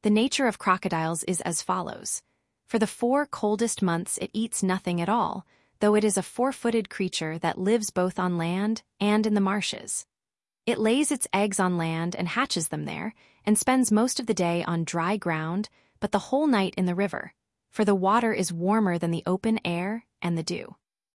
The nature of crocodiles is as follows. For the 4 coldest months it eats nothing at all, though it is a 4-footed creature that lives both on land and in the marshes. It lays its eggs on land and hatches them there, and spends most of the day on dry ground, but the whole night in the river, for the water is warmer than the open air and the dew.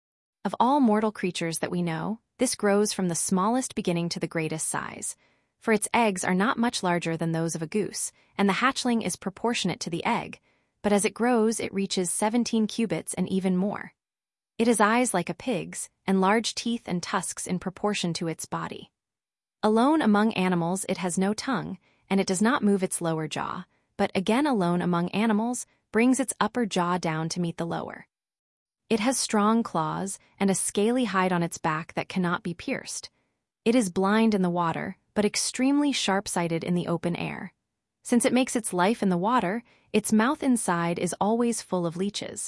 Of all mortal creatures that we know, this grows from the smallest beginning to the greatest size, for its eggs are not much larger than those of a goose, and the hatchling is proportionate to the egg, but as it grows it reaches 17 cubits and even more. It has eyes like a pig's, and large teeth and tusks in proportion to its body. Alone among animals it has no tongue, and it does not move its lower jaw, but again alone among animals brings its upper jaw down to meet the lower. It has strong claws and a scaly hide on its back that cannot be pierced. It is blind in the water, but extremely sharp-sighted in the open air. Since it makes its life in the water, its mouth inside is always full of leeches.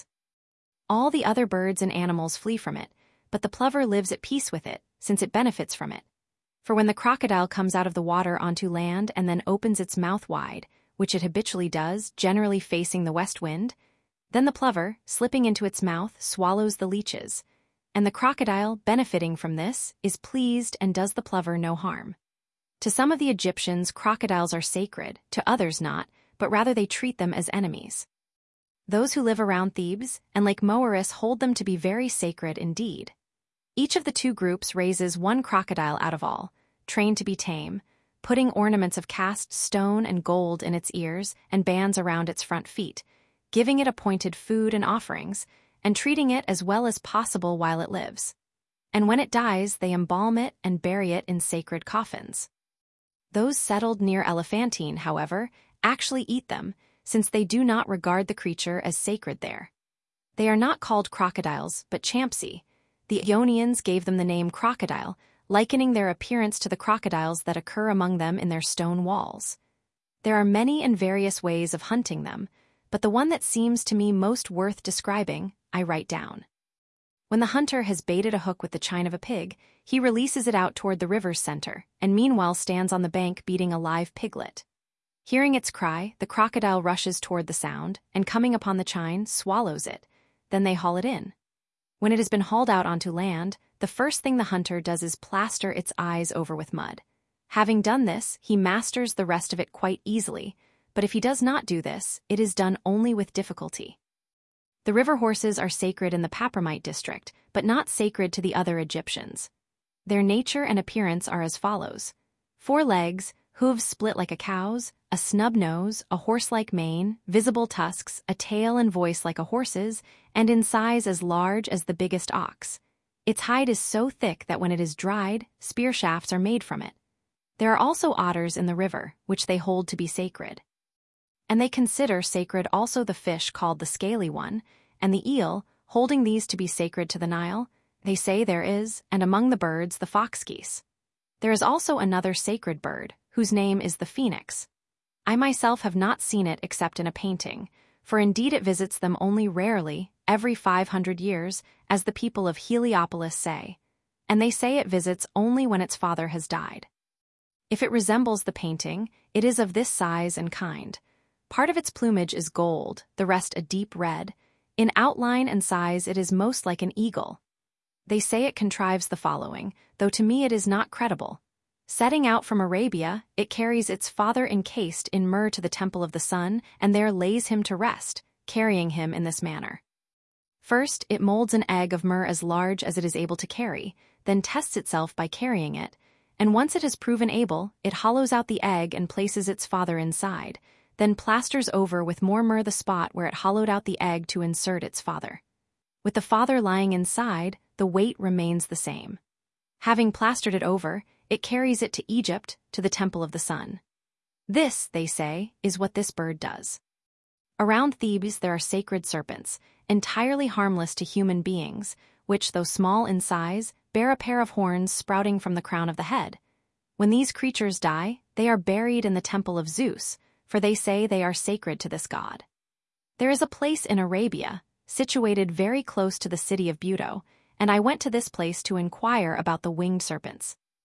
All the other birds and animals flee from it, but the plover lives at peace with it, since it benefits from it. For when the crocodile comes out of the water onto land and then opens its mouth wide, which it habitually does, generally facing the west wind, then the plover, slipping into its mouth, swallows the leeches, and the crocodile, benefiting from this, is pleased and does the plover no harm. To some of the Egyptians, crocodiles are sacred, to others not, but rather they treat them as enemies. Those who live around Thebes and Lake Moeris hold them to be very sacred indeed. Each of the 2 groups raises 1 crocodile out of all, trained to be tame, putting ornaments of cast stone and gold in its ears and bands around its front feet, giving it appointed food and offerings, and treating it as well as possible while it lives. And when it dies, they embalm it and bury it in sacred coffins. Those settled near Elephantine, however, actually eat them, since they do not regard the creature as sacred there. They are not called crocodiles, but champsi. The Ionians gave them the name crocodile, likening their appearance to the crocodiles that occur among them in their stone walls. There are many and various ways of hunting them, but the one that seems to me most worth describing, I write down. When the hunter has baited a hook with the chine of a pig, he releases it out toward the river's center, and meanwhile stands on the bank beating a live piglet. Hearing its cry, the crocodile rushes toward the sound, and coming upon the chine, swallows it. Then they haul it in. When it has been hauled out onto land, the first thing the hunter does is plaster its eyes over with mud. Having done this, he masters the rest of it quite easily, but if he does not do this, it is done only with difficulty. The river horses are sacred in the Papramite district, but not sacred to the other Egyptians. Their nature and appearance are as follows: 4 legs, hooves split like a cow's, a snub nose, a horse-like mane, visible tusks, a tail and voice like a horse's, and in size as large as the biggest ox. Its hide is so thick that when it is dried, spear shafts are made from it. There are also otters in the river, which they hold to be sacred. And they consider sacred also the fish called the scaly one, and the eel, holding these to be sacred to the Nile. They say there is, and among the birds, the fox geese. There is also another sacred bird, whose name is the phoenix. I myself have not seen it except in a painting, for indeed it visits them only rarely, every 500 years, as the people of Heliopolis say, and they say it visits only when its father has died. If it resembles the painting, it is of this size and kind. Part of its plumage is gold, the rest a deep red. In outline and size it is most like an eagle. They say it contrives the following, though to me it is not credible. Setting out from Arabia, it carries its father encased in myrrh to the temple of the sun, and there lays him to rest, carrying him in this manner. First, it molds an egg of myrrh as large as it is able to carry, then tests itself by carrying it, and once it has proven able, it hollows out the egg and places its father inside, then plasters over with more myrrh the spot where it hollowed out the egg to insert its father. With the father lying inside, the weight remains the same. Having plastered it over, it carries it to Egypt, to the temple of the sun. This, they say, is what this bird does. Around Thebes there are sacred serpents, entirely harmless to human beings, which, though small in size, bear a pair of horns sprouting from the crown of the head. When these creatures die, they are buried in the temple of Zeus, for they say they are sacred to this god. There is a place in Arabia, situated very close to the city of Buto, and I went to this place to inquire about the winged serpents.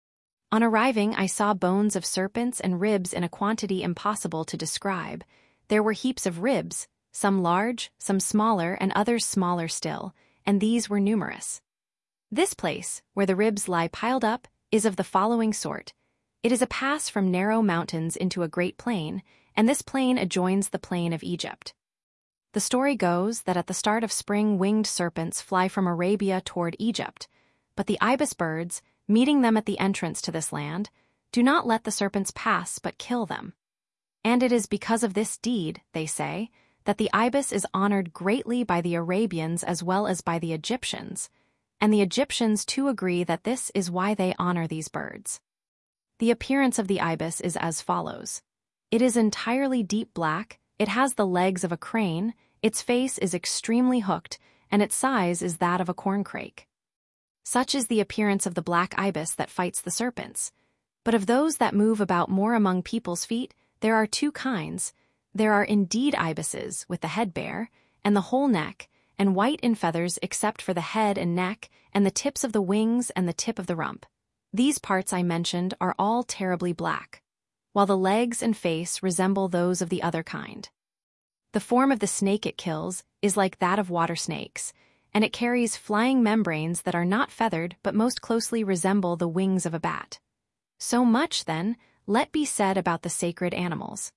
On arriving, I saw bones of serpents and ribs in a quantity impossible to describe. There were heaps of ribs, some large, some smaller, and others smaller still, and these were numerous. This place, where the ribs lie piled up, is of the following sort. It is a pass from narrow mountains into a great plain, and this plain adjoins the plain of Egypt. The story goes that at the start of spring winged serpents fly from Arabia toward Egypt, but the ibis birds, meeting them at the entrance to this land, do not let the serpents pass but kill them. And it is because of this deed, they say, that the ibis is honored greatly by the Arabians as well as by the Egyptians, and the Egyptians too agree that this is why they honor these birds. The appearance of the ibis is as follows. It is entirely deep black, it has the legs of a crane, its face is extremely hooked, and its size is that of a corncrake. Such is the appearance of the black ibis that fights the serpents. But of those that move about more among people's feet, there are two kinds. There are indeed ibises, with the head bare, and the whole neck, and white in feathers except for the head and neck, and the tips of the wings and the tip of the rump. These parts I mentioned are all terribly black, while the legs and face resemble those of the other kind. The form of the snake it kills is like that of water snakes, and it carries flying membranes that are not feathered but most closely resemble the wings of a bat. So much, then, let be said about the sacred animals.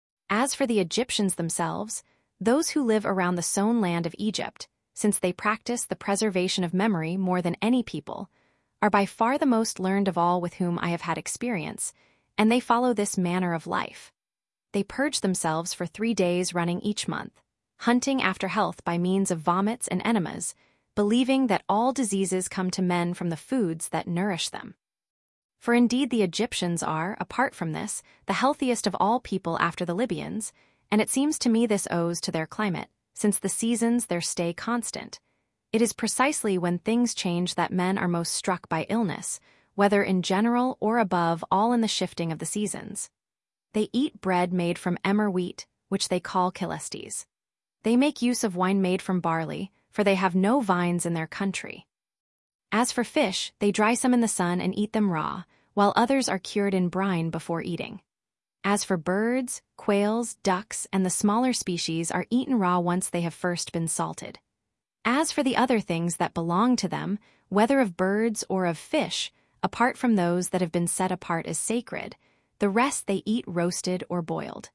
As for the Egyptians themselves, those who live around the sown land of Egypt, since they practice the preservation of memory more than any people, are by far the most learned of all with whom I have had experience, and they follow this manner of life. They purge themselves for 3 days running each month, hunting after health by means of vomits and enemas, believing that all diseases come to men from the foods that nourish them. For indeed the Egyptians are, apart from this, the healthiest of all people after the Libyans, and it seems to me this owes to their climate, since the seasons there stay constant. It is precisely when things change that men are most struck by illness, whether in general or above all in the shifting of the seasons. They eat bread made from emmer wheat, which they call kilestes. They make use of wine made from barley, for they have no vines in their country. As for fish, they dry some in the sun and eat them raw, while others are cured in brine before eating. As for birds, quails, ducks, and the smaller species are eaten raw once they have first been salted. As for the other things that belong to them, whether of birds or of fish, apart from those that have been set apart as sacred, the rest they eat roasted or boiled.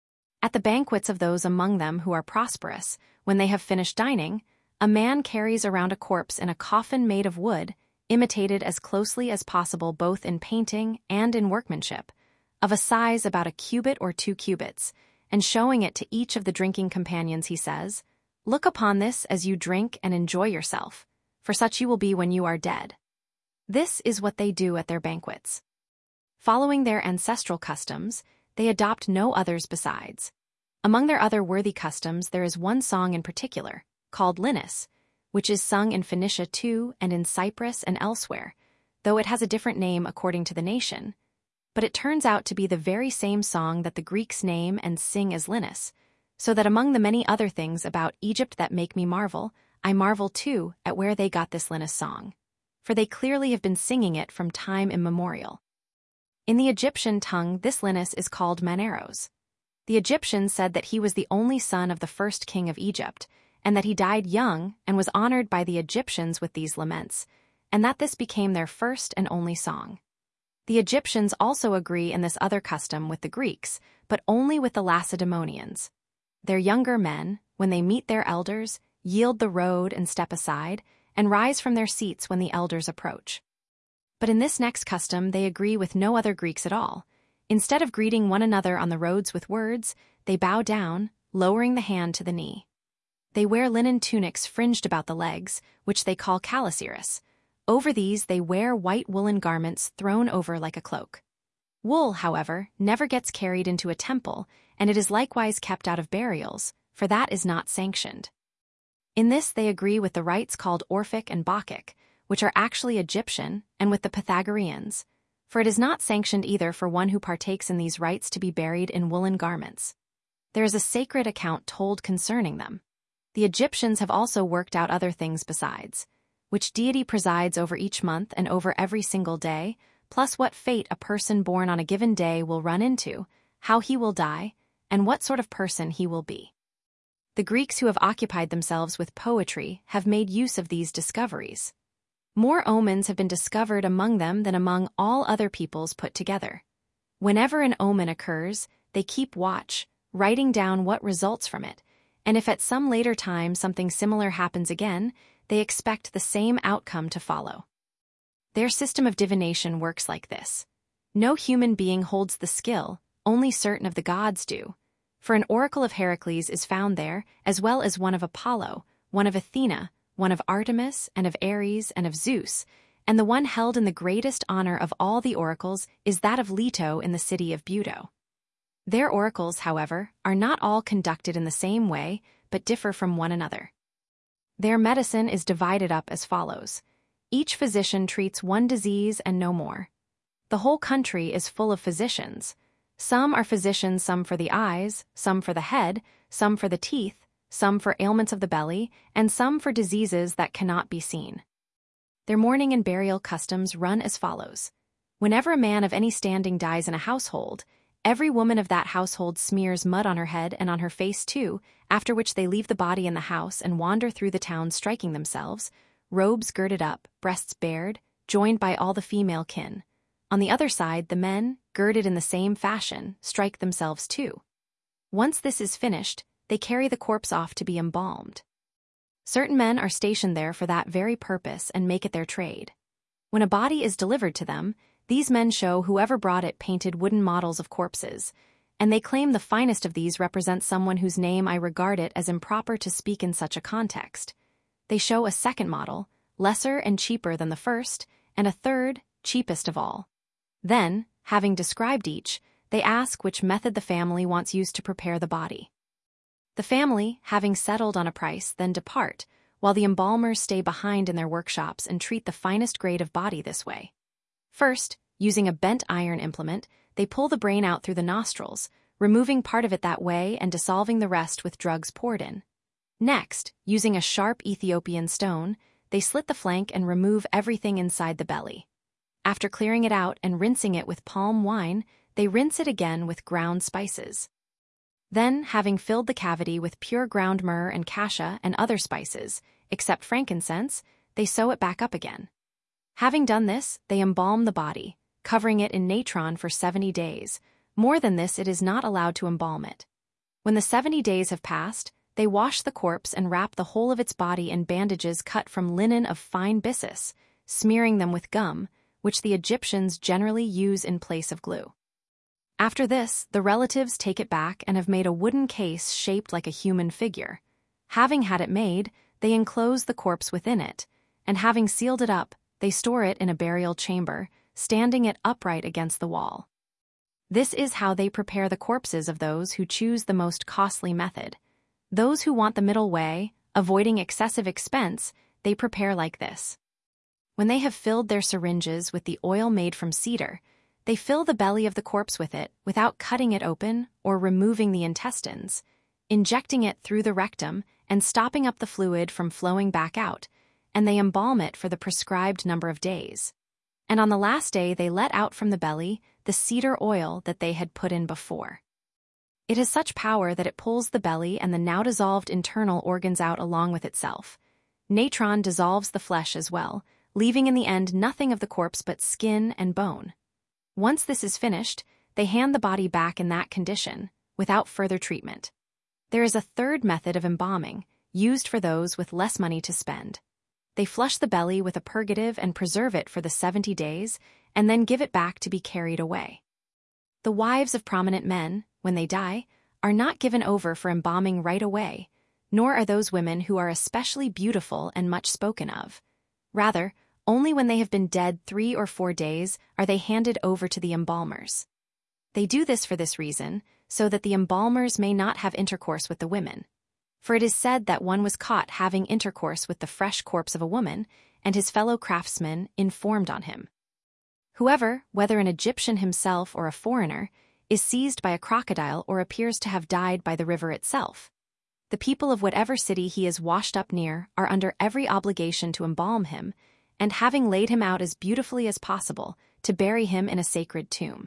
At the banquets of those among them who are prosperous, when they have finished dining, a man carries around a corpse in a coffin made of wood, imitated as closely as possible both in painting and in workmanship, of a size about a cubit or 2 cubits, and showing it to each of the drinking companions he says, "Look upon this as you drink and enjoy yourself, for such you will be when you are dead." This is what they do at their banquets. Following their ancestral customs, they adopt no others besides. Among their other worthy customs there is one song in particular, called Linus, which is sung in Phoenicia too and in Cyprus and elsewhere, though it has a different name according to the nation. But it turns out to be the very same song that the Greeks name and sing as Linus, so that among the many other things about Egypt that make me marvel, I marvel too at where they got this Linus song, for they clearly have been singing it from time immemorial. In the Egyptian tongue, this Linus is called Maneros. The Egyptians said that he was the only son of the first king of Egypt, and that he died young and was honored by the Egyptians with these laments, and that this became their first and only song. The Egyptians also agree in this other custom with the Greeks, but only with the Lacedaemonians. Their younger men, when they meet their elders, yield the road and step aside, and rise from their seats when the elders approach. But in this next custom they agree with no other Greeks at all. Instead of greeting one another on the roads with words, they bow down, lowering the hand to the knee. They wear linen tunics fringed about the legs, which they call calasiris. Over these they wear white woolen garments thrown over like a cloak. Wool, however, never gets carried into a temple, and it is likewise kept out of burials, for that is not sanctioned. In this they agree with the rites called Orphic and Bacchic, which are actually Egyptian, and with the Pythagoreans, for it is not sanctioned either for one who partakes in these rites to be buried in woolen garments. There is a sacred account told concerning them. The Egyptians have also worked out other things besides, which deity presides over each month and over every single day, plus what fate a person born on a given day will run into, how he will die, and what sort of person he will be. The Greeks who have occupied themselves with poetry have made use of these discoveries. More omens have been discovered among them than among all other peoples put together. Whenever an omen occurs, they keep watch, writing down what results from it, and if at some later time something similar happens again, they expect the same outcome to follow. Their system of divination works like this. No human being holds the skill, only certain of the gods do. For an oracle of Heracles is found there, as well as one of Apollo, one of Athena, one of Artemis, and of Ares, and of Zeus, and the one held in the greatest honor of all the oracles is that of Leto in the city of Buto. Their oracles, however, are not all conducted in the same way, but differ from one another. Their medicine is divided up as follows. Each physician treats one disease and no more. The whole country is full of physicians. Some are physicians, some for the eyes, some for the head, some for the teeth, some for ailments of the belly, and some for diseases that cannot be seen. Their mourning and burial customs run as follows. Whenever a man of any standing dies in a household, every woman of that household smears mud on her head and on her face too, after which they leave the body in the house and wander through the town striking themselves, robes girded up, breasts bared, joined by all the female kin. On the other side, the men, girded in the same fashion, strike themselves too. Once this is finished, they carry the corpse off to be embalmed. Certain men are stationed there for that very purpose and make it their trade. When a body is delivered to them, these men show whoever brought it painted wooden models of corpses, and they claim the finest of these represents someone whose name I regard it as improper to speak in such a context. They show a second model, lesser and cheaper than the first, and a third, cheapest of all. Then, having described each, they ask which method the family wants used to prepare the body. The family, having settled on a price, then depart, while the embalmers stay behind in their workshops and treat the finest grade of body this way. First, using a bent iron implement, they pull the brain out through the nostrils, removing part of it that way and dissolving the rest with drugs poured in. Next, using a sharp Ethiopian stone, they slit the flank and remove everything inside the belly. After clearing it out and rinsing it with palm wine, they rinse it again with ground spices. Then, having filled the cavity with pure ground myrrh and cassia and other spices, except frankincense, they sew it back up again. Having done this, they embalm the body, covering it in natron for 70 days. More than this, it is not allowed to embalm it. When the 70 days have passed, they wash the corpse and wrap the whole of its body in bandages cut from linen of fine byssus, smearing them with gum, which the Egyptians generally use in place of glue. After this, the relatives take it back and have made a wooden case shaped like a human figure. Having had it made, they enclose the corpse within it, and having sealed it up, they store it in a burial chamber, standing it upright against the wall. This is how they prepare the corpses of those who choose the most costly method. Those who want the middle way, avoiding excessive expense, they prepare like this. When they have filled their syringes with the oil made from cedar, they fill the belly of the corpse with it without cutting it open or removing the intestines, injecting it through the rectum and stopping up the fluid from flowing back out, and they embalm it for the prescribed number of days. And on the last day they let out from the belly the cedar oil that they had put in before. It has such power that it pulls the belly and the now dissolved internal organs out along with itself. Natron dissolves the flesh as well, leaving in the end nothing of the corpse but skin and bone. Once this is finished, they hand the body back in that condition, without further treatment. There is a third method of embalming, used for those with less money to spend. They flush the belly with a purgative and preserve it for the 70 days, and then give it back to be carried away. The wives of prominent men, when they die, are not given over for embalming right away, nor are those women who are especially beautiful and much spoken of. Rather, only when they have been dead 3 or 4 days are they handed over to the embalmers. They do this for this reason, so that the embalmers may not have intercourse with the women. For it is said that one was caught having intercourse with the fresh corpse of a woman, and his fellow craftsmen informed on him. Whoever, whether an Egyptian himself or a foreigner, is seized by a crocodile or appears to have died by the river itself, the people of whatever city he is washed up near are under every obligation to embalm him, and having laid him out as beautifully as possible, to bury him in a sacred tomb.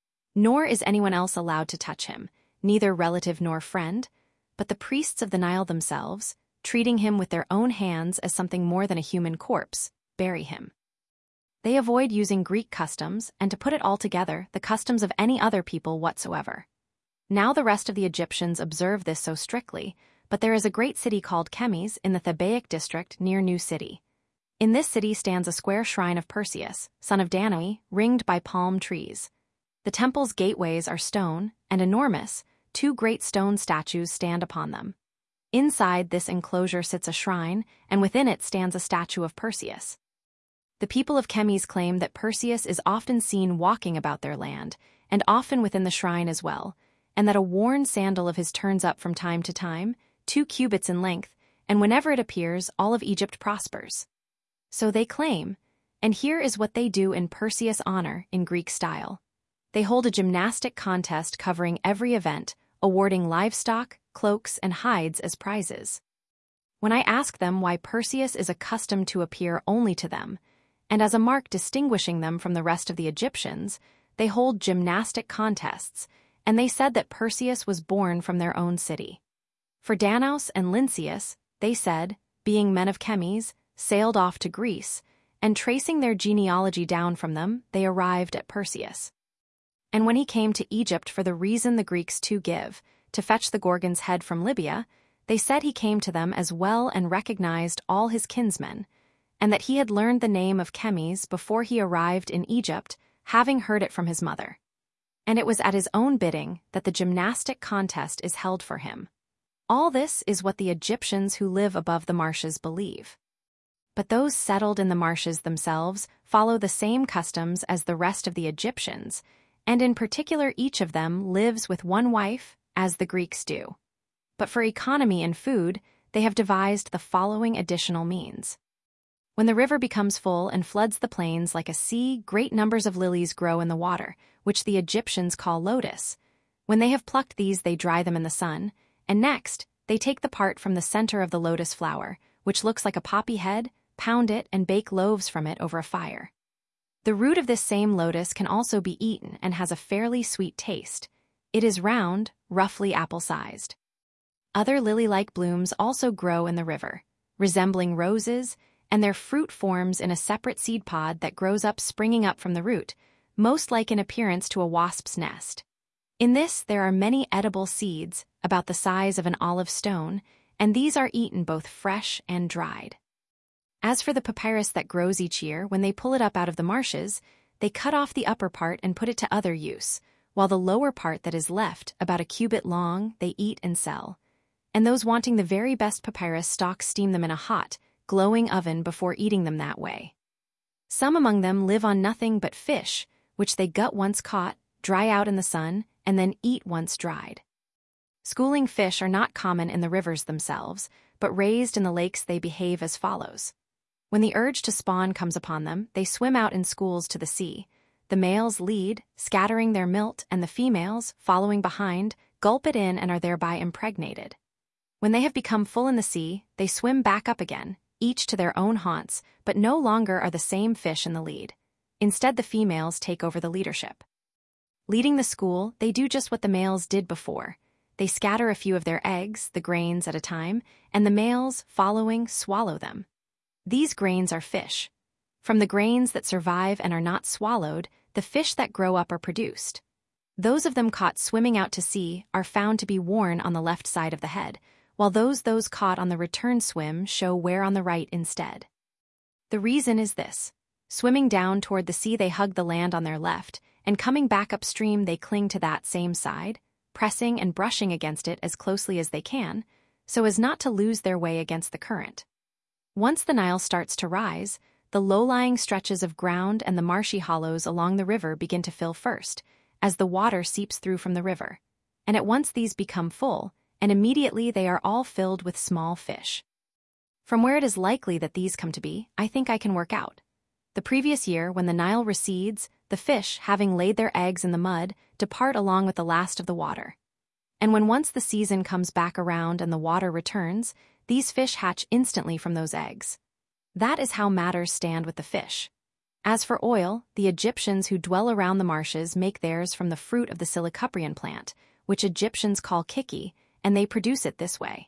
Nor is anyone else allowed to touch him, neither relative nor friend, but the priests of the Nile themselves, treating him with their own hands as something more than a human corpse, bury him. They avoid using Greek customs, and to put it all together, the customs of any other people whatsoever. Now the rest of the Egyptians observe this so strictly, but there is a great city called Chemmis in the Thebaic district near New City. In this city stands a square shrine of Perseus, son of Danae, ringed by palm trees. The temple's gateways are stone, and enormous, 2 great stone statues stand upon them. Inside this enclosure sits a shrine, and within it stands a statue of Perseus. The people of Chemmis claim that Perseus is often seen walking about their land, and often within the shrine as well, and that a worn sandal of his turns up from time to time, 2 cubits in length, and whenever it appears, all of Egypt prospers. So they claim, and here is what they do in Perseus' honor in Greek style. They hold a gymnastic contest covering every event, awarding livestock, cloaks, and hides as prizes. When I ask them why Perseus is accustomed to appear only to them, and as a mark distinguishing them from the rest of the Egyptians, they hold gymnastic contests, and they said that Perseus was born from their own city. For Danaus and Lynceus, they said, being men of Chemmis, sailed off to Greece, and tracing their genealogy down from them, they arrived at Perseus. And when he came to Egypt for the reason the Greeks too give, to fetch the Gorgon's head from Libya, they said he came to them as well and recognized all his kinsmen, and that he had learned the name of Chemmis before he arrived in Egypt, having heard it from his mother. And it was at his own bidding that the gymnastic contest is held for him. All this is what the Egyptians who live above the marshes believe. But those settled in the marshes themselves follow the same customs as the rest of the Egyptians, and in particular each of them lives with one wife, as the Greeks do. But for economy and food, they have devised the following additional means. When the river becomes full and floods the plains like a sea, great numbers of lilies grow in the water, which the Egyptians call lotus. When they have plucked these, they dry them in the sun, and next, they take the part from the center of the lotus flower, which looks like a poppy head, pound it, and bake loaves from it over a fire. The root of this same lotus can also be eaten and has a fairly sweet taste. It is round, roughly apple-sized. Other lily-like blooms also grow in the river, resembling roses, and their fruit forms in a separate seed pod that grows up springing up from the root, most like in appearance to a wasp's nest. In this there are many edible seeds, about the size of an olive stone, and these are eaten both fresh and dried. As for the papyrus that grows each year, when they pull it up out of the marshes, they cut off the upper part and put it to other use, while the lower part that is left, about a cubit long, they eat and sell. And those wanting the very best papyrus stalks steam them in a hot, glowing oven before eating them that way. Some among them live on nothing but fish, which they gut once caught, dry out in the sun, and then eat once dried. Schooling fish are not common in the rivers themselves, but raised in the lakes they behave as follows. When the urge to spawn comes upon them, they swim out in schools to the sea. The males lead, scattering their milt, and the females, following behind, gulp it in and are thereby impregnated. When they have become full in the sea, they swim back up again, each to their own haunts, but no longer are the same fish in the lead. Instead, the females take over the leadership. Leading the school, they do just what the males did before. They scatter a few of their eggs, the grains at a time, and the males, following, swallow them. These grains are fish. From the grains that survive and are not swallowed, the fish that grow up are produced. Those of them caught swimming out to sea are found to be worn on the left side of the head, while those caught on the return swim show wear on the right instead. The reason is this. Swimming down toward the sea, they hug the land on their left, and coming back upstream, they cling to that same side, pressing and brushing against it as closely as they can, so as not to lose their way against the current. Once the Nile starts to rise, the low-lying stretches of ground and the marshy hollows along the river begin to fill first, as the water seeps through from the river, and at once these become full, and immediately they are all filled with small fish. From where it is likely that these come to be, I think I can work out. The previous year, when the Nile recedes, the fish, having laid their eggs in the mud, depart along with the last of the water. And when once the season comes back around and the water returns, these fish hatch instantly from those eggs. That is how matters stand with the fish. As for oil, the Egyptians who dwell around the marshes make theirs from the fruit of the Silicuprian plant, which Egyptians call kiki, and they produce it this way.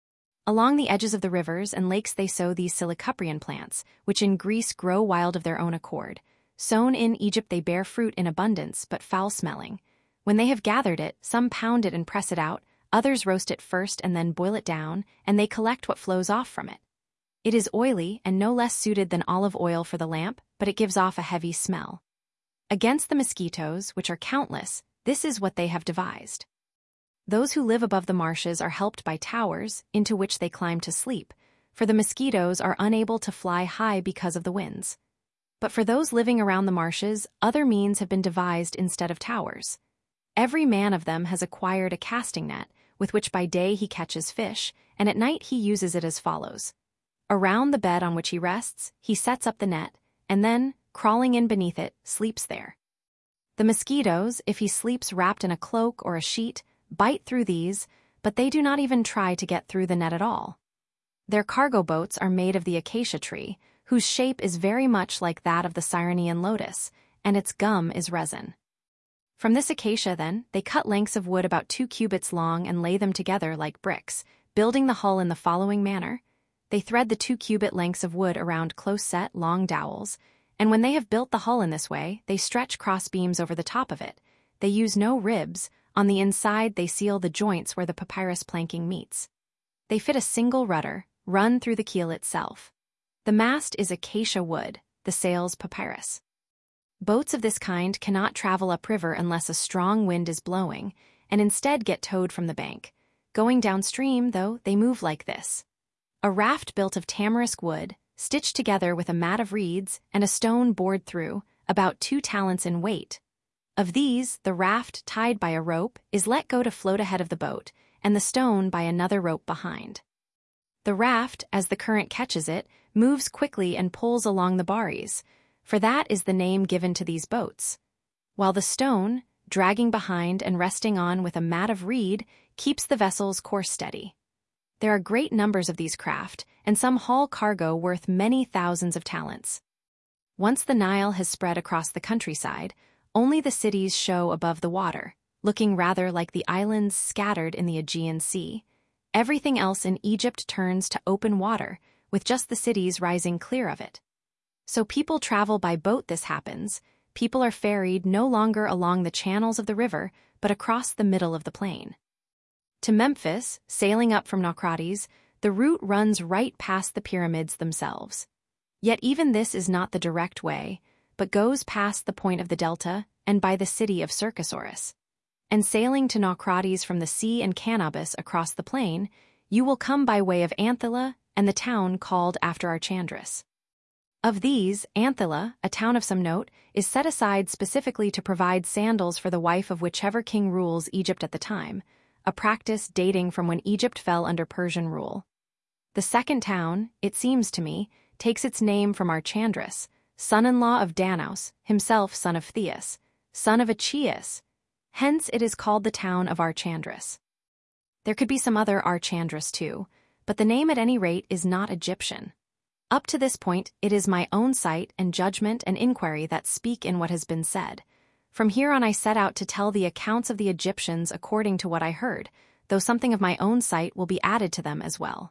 Along the edges of the rivers and lakes they sow these Silicuprian plants, which in Greece grow wild of their own accord. Sown in Egypt they bear fruit in abundance, but foul-smelling. When they have gathered it, some pound it and press it out, others roast it first and then boil it down, and they collect what flows off from it. It is oily and no less suited than olive oil for the lamp, but it gives off a heavy smell. Against the mosquitoes, which are countless, this is what they have devised. Those who live above the marshes are helped by towers, into which they climb to sleep, for the mosquitoes are unable to fly high because of the winds. But for those living around the marshes, other means have been devised instead of towers. Every man of them has acquired a casting net, with which by day he catches fish, and at night he uses it as follows. Around the bed on which he rests, he sets up the net, and then, crawling in beneath it, sleeps there. The mosquitoes, if he sleeps wrapped in a cloak or a sheet, bite through these, but they do not even try to get through the net at all. Their cargo boats are made of the acacia tree, whose shape is very much like that of the Cyrenian lotus, and its gum is resin. From this acacia, then, they cut lengths of wood about 2 cubits long and lay them together like bricks, building the hull in the following manner. They thread the 2-cubit lengths of wood around close-set, long dowels, and when they have built the hull in this way, they stretch cross beams over the top of it. They use no ribs. On the inside, they seal the joints where the papyrus planking meets. They fit a single rudder, run through the keel itself. The mast is acacia wood, the sails papyrus. Boats of this kind cannot travel upriver unless a strong wind is blowing, and instead get towed from the bank. Going downstream, though, they move like this. A raft built of tamarisk wood, stitched together with a mat of reeds and a stone bored through, about 2 talents in weight. Of these, the raft, tied by a rope, is let go to float ahead of the boat, and the stone by another rope behind. The raft, as the current catches it, moves quickly and pulls along the baries, for that is the name given to these boats, while the stone, dragging behind and resting on with a mat of reed, keeps the vessel's course steady. There are great numbers of these craft, and some haul cargo worth many thousands of talents. Once the Nile has spread across the countryside, only the cities show above the water, looking rather like the islands scattered in the Aegean Sea. Everything else in Egypt turns to open water, with just the cities rising clear of it. So people travel by boat. This happens. People are ferried no longer along the channels of the river, but across the middle of the plain. To Memphis, sailing up from Naucratis, the route runs right past the pyramids themselves. Yet even this is not the direct way, but goes past the point of the delta and by the city of Circosaurus. And sailing to Naucratis from the sea and Canobus across the plain, you will come by way of Anthylla and the town called after Archandrus. Of these, Anthylla, a town of some note, is set aside specifically to provide sandals for the wife of whichever king rules Egypt at the time, a practice dating from when Egypt fell under Persian rule. The second town, it seems to me, takes its name from Archandrus, son-in-law of Danaus, himself son of Theus, son of Achaeus. Hence it is called the town of Archandrus. There could be some other Archandrus too, but the name at any rate is not Egyptian. Up to this point, it is my own sight and judgment and inquiry that speak in what has been said. From here on I set out to tell the accounts of the Egyptians according to what I heard, though something of my own sight will be added to them as well.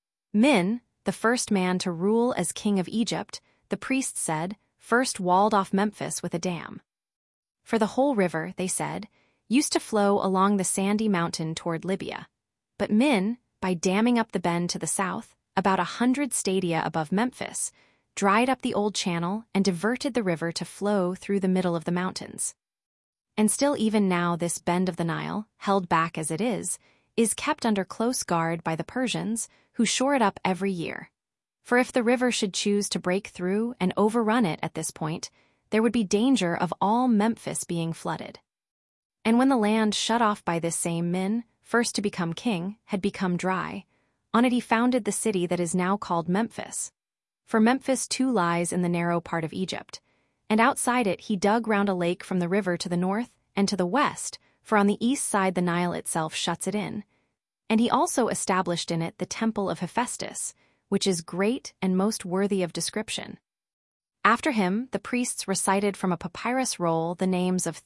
Min, the first man to rule as king of Egypt, the priests said, first walled off Memphis with a dam. For the whole river, they said, used to flow along the sandy mountain toward Libya. But Min, by damming up the bend to the south, about 100 stadia above Memphis, dried up the old channel and diverted the river to flow through the middle of the mountains. And still even now this bend of the Nile, held back as it is kept under close guard by the Persians, who shore it up every year. For if the river should choose to break through and overrun it at this point, there would be danger of all Memphis being flooded. And when the land shut off by this same Min, first to become king, had become dry, on it he founded the city that is now called Memphis. For Memphis too lies in the narrow part of Egypt, and outside it he dug round a lake from the river to the north and to the west, for on the east side the Nile itself shuts it in. And he also established in it the temple of Hephaestus, which is great and most worthy of description. After him, the priests recited from a papyrus roll the names of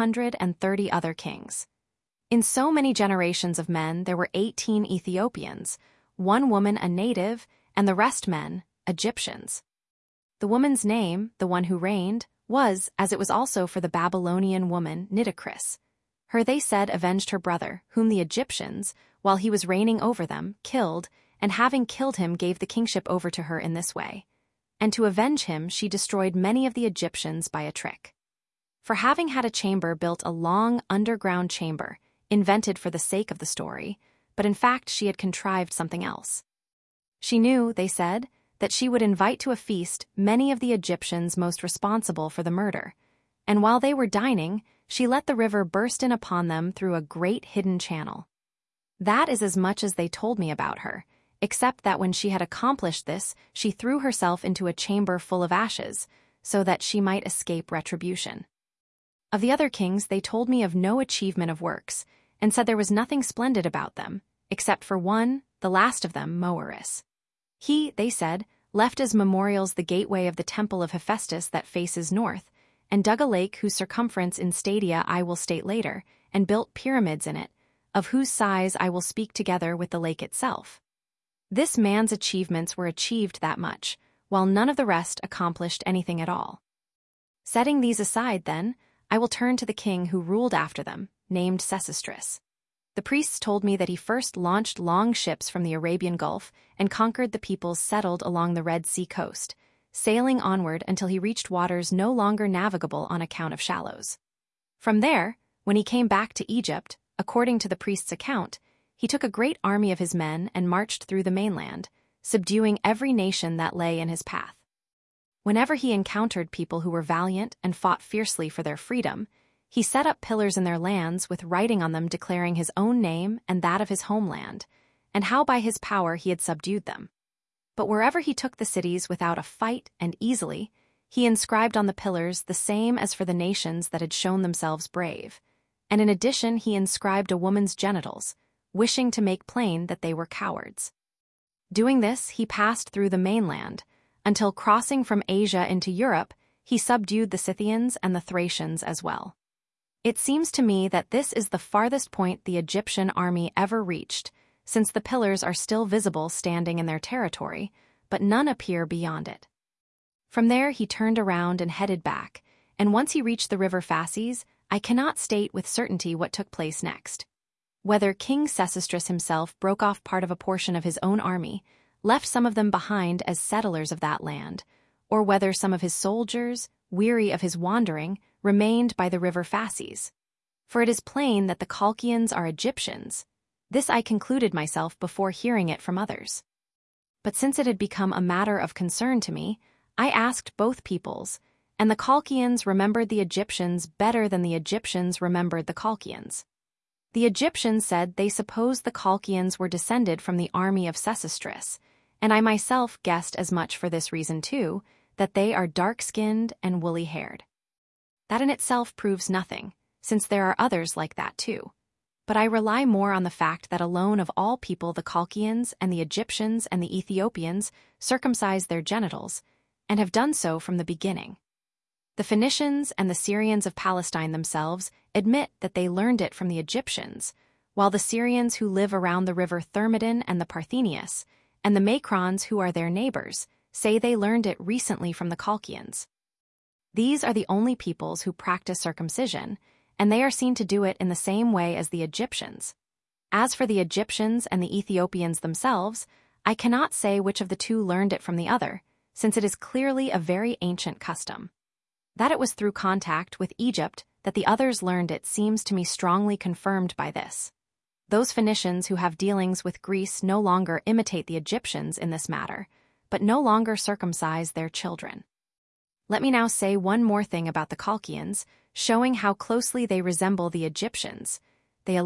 330 other kings. In so many generations of men there were 18 Ethiopians, one woman a native, and the rest men, Egyptians. The woman's name, the one who reigned, was, as it was also for the Babylonian woman Nitocris. Her they said avenged her brother, whom the Egyptians, while he was reigning over them, killed, and having killed him gave the kingship over to her in this way. And to avenge him she destroyed many of the Egyptians by a trick. For having had a chamber built a long underground chamber, invented for the sake of the story, but in fact she had contrived something else. She knew, they said, that she would invite to a feast many of the Egyptians most responsible for the murder, and while they were dining, she let the river burst in upon them through a great hidden channel. That is as much as they told me about her, except that when she had accomplished this, she threw herself into a chamber full of ashes, so that she might escape retribution. Of the other kings they told me of no achievement of works, and said there was nothing splendid about them, except for one, the last of them, Moeris. He, they said, left as memorials the gateway of the temple of Hephaestus that faces north, and dug a lake whose circumference in stadia I will state later, and built pyramids in it, of whose size I will speak together with the lake itself. This man's achievements were achieved that much, while none of the rest accomplished anything at all. Setting these aside, then, I will turn to the king who ruled after them, named Sesostris. The priests told me that he first launched long ships from the Arabian Gulf and conquered the peoples settled along the Red Sea coast, sailing onward until he reached waters no longer navigable on account of shallows. From there, when he came back to Egypt, according to the priest's account, he took a great army of his men and marched through the mainland, subduing every nation that lay in his path. Whenever he encountered people who were valiant and fought fiercely for their freedom, he set up pillars in their lands with writing on them declaring his own name and that of his homeland, and how by his power he had subdued them. But wherever he took the cities without a fight and easily, he inscribed on the pillars the same as for the nations that had shown themselves brave, and in addition he inscribed a woman's genitals, wishing to make plain that they were cowards. Doing this, he passed through the mainland, until crossing from Asia into Europe, he subdued the Scythians and the Thracians as well. It seems to me that this is the farthest point the Egyptian army ever reached, since the pillars are still visible standing in their territory, but none appear beyond it. From there he turned around and headed back, and once he reached the river Phasis, I cannot state with certainty what took place next. Whether King Sesostris himself broke off part of a portion of his own army, left some of them behind as settlers of that land, or whether some of his soldiers, weary of his wandering, remained by the river Phasis. For it is plain that the Colchians are Egyptians. This I concluded myself before hearing it from others. But since it had become a matter of concern to me, I asked both peoples, and the Colchians remembered the Egyptians better than the Egyptians remembered the Colchians. The Egyptians said they supposed the Colchians were descended from the army of Sesostris, and I myself guessed as much for this reason too, that they are dark-skinned and woolly-haired. That in itself proves nothing, since there are others like that too. But I rely more on the fact that alone of all people the Colchians and the Egyptians and the Ethiopians circumcise their genitals, and have done so from the beginning. The Phoenicians and the Syrians of Palestine themselves admit that they learned it from the Egyptians, while the Syrians who live around the river Thermodon and the Parthenius, and the Macrons who are their neighbors, say they learned it recently from the Colchians. These are the only peoples who practice circumcision, and they are seen to do it in the same way as the Egyptians. As for the Egyptians and the Ethiopians themselves, I cannot say which of the two learned it from the other, since it is clearly a very ancient custom. That it was through contact with Egypt that the others learned it seems to me strongly confirmed by this. Those Phoenicians who have dealings with Greece no longer imitate the Egyptians in this matter, but no longer circumcise their children. Let me now say one more thing about the Colchians, showing how closely they resemble the Egyptians. They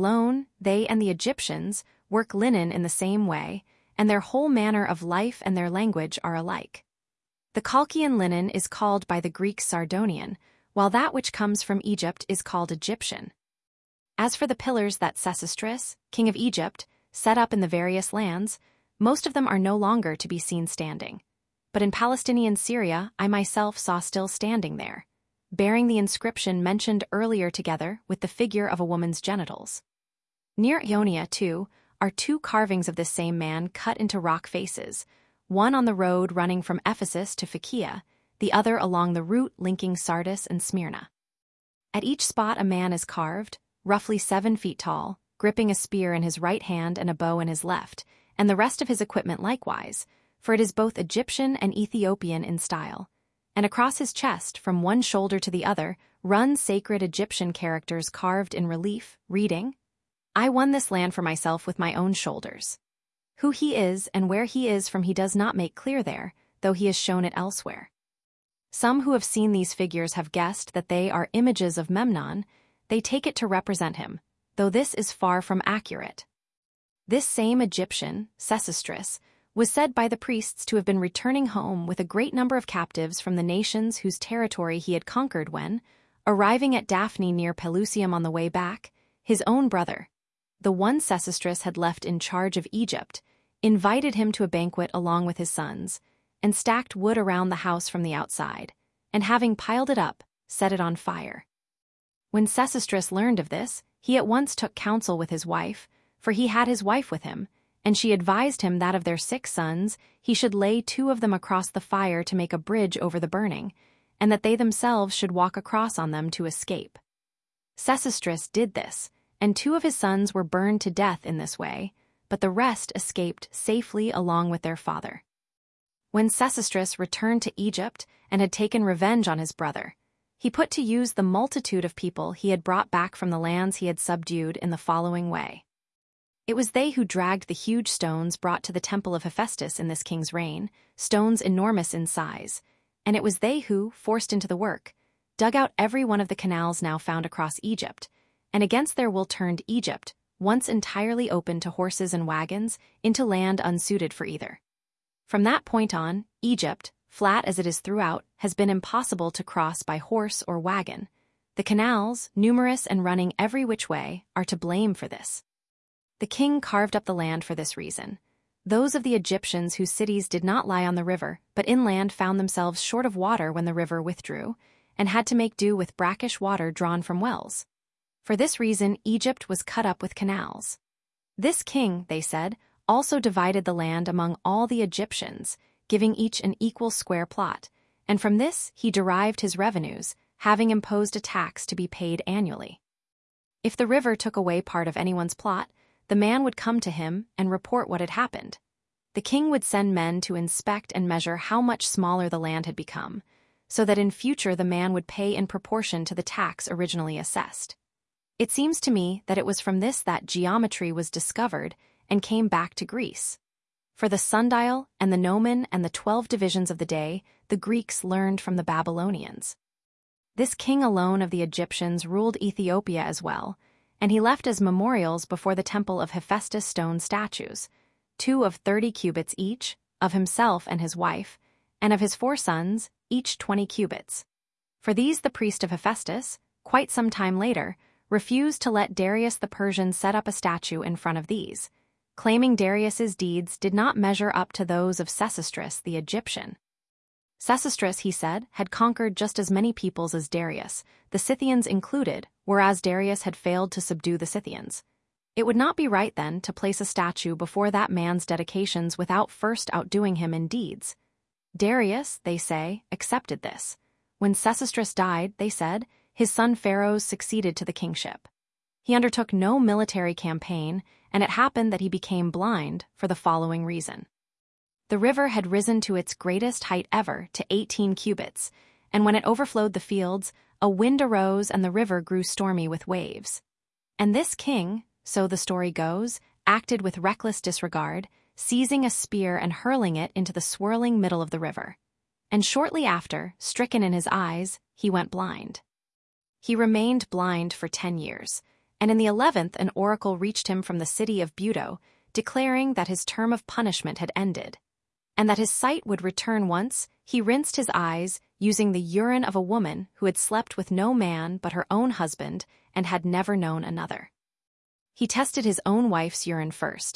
and the Egyptians, work linen in the same way, and their whole manner of life and their language are alike. The Colchian linen is called by the Greeks Sardonian, while that which comes from Egypt is called Egyptian. As for the pillars that Sesostris, king of Egypt, set up in the various lands, Most of them are no longer to be seen standing. But in Palestinian Syria, I myself saw still standing there, bearing the inscription mentioned earlier together with the figure of a woman's genitals. Near Ionia, too, are two carvings of this same man cut into rock faces, one on the road running from Ephesus to Phakia, the other along the route linking Sardis and Smyrna. At each spot a man is carved, roughly 7 feet tall, gripping a spear in his right hand and a bow in his left, and the rest of his equipment likewise, for it is both Egyptian and Ethiopian in style. And across his chest, from one shoulder to the other, run sacred Egyptian characters carved in relief, reading, "I won this land for myself with my own shoulders." Who he is and where he is from he does not make clear there, though he has shown it elsewhere. Some who have seen these figures have guessed that they are images of Memnon. They take it to represent him, though this is far from accurate. This same Egyptian, Sesostris, was said by the priests to have been returning home with a great number of captives from the nations whose territory he had conquered when, arriving at Daphne near Pelusium on the way back, his own brother, the one Sesostris had left in charge of Egypt, invited him to a banquet along with his sons, and stacked wood around the house from the outside, and having piled it up, set it on fire. When Sesostris learned of this, he at once took counsel with his wife, for he had his wife with him, and she advised him that of their 6 sons he should lay 2 of them across the fire to make a bridge over the burning, and that they themselves should walk across on them to escape. Sesostris did this, and 2 of his sons were burned to death in this way, but the rest escaped safely along with their father. When Sesostris returned to Egypt and had taken revenge on his brother, he put to use the multitude of people he had brought back from the lands he had subdued in the following way. It was they who dragged the huge stones brought to the temple of Hephaestus in this king's reign, stones enormous in size, and it was they who, forced into the work, dug out every one of the canals now found across Egypt, and against their will turned Egypt, once entirely open to horses and wagons, into land unsuited for either. From that point on, Egypt, flat as it is throughout, has been impossible to cross by horse or wagon. The canals, numerous and running every which way, are to blame for this. The king carved up the land for this reason. Those of the Egyptians whose cities did not lie on the river, but inland found themselves short of water when the river withdrew, and had to make do with brackish water drawn from wells. For this reason, Egypt was cut up with canals. This king, they said, also divided the land among all the Egyptians, giving each an equal square plot, and from this he derived his revenues, having imposed a tax to be paid annually. If the river took away part of anyone's plot, the man would come to him and report what had happened. The king would send men to inspect and measure how much smaller the land had become, so that in future the man would pay in proportion to the tax originally assessed. It seems to me that it was from this that geometry was discovered and came back to Greece. For the sundial and the gnomon and the 12 divisions of the day, the Greeks learned from the Babylonians. This king alone of the Egyptians ruled Ethiopia as well, and he left as memorials before the temple of Hephaestus stone statues, 2 of 30 cubits each, of himself and his wife, and of his 4 sons, each 20 cubits. For these the priest of Hephaestus, quite some time later, refused to let Darius the Persian set up a statue in front of these, claiming Darius's deeds did not measure up to those of Sesostris the Egyptian. Sesostris, he said, had conquered just as many peoples as Darius, the Scythians included, whereas Darius had failed to subdue the Scythians. It would not be right, then, to place a statue before that man's dedications without first outdoing him in deeds. Darius, they say, accepted this. When Sesostris died, they said, his son Pharaoh succeeded to the kingship. He undertook no military campaign, and it happened that he became blind for the following reason. The river had risen to its greatest height ever, to 18 cubits, and when it overflowed the fields, a wind arose and the river grew stormy with waves. And this king, so the story goes, acted with reckless disregard, seizing a spear and hurling it into the swirling middle of the river. And shortly after, stricken in his eyes, he went blind. He remained blind for 10 years, and in the 11th an oracle reached him from the city of Buto, declaring that his term of punishment had ended, and that his sight would return once he rinsed his eyes using the urine of a woman who had slept with no man but her own husband and had never known another. He tested his own wife's urine first,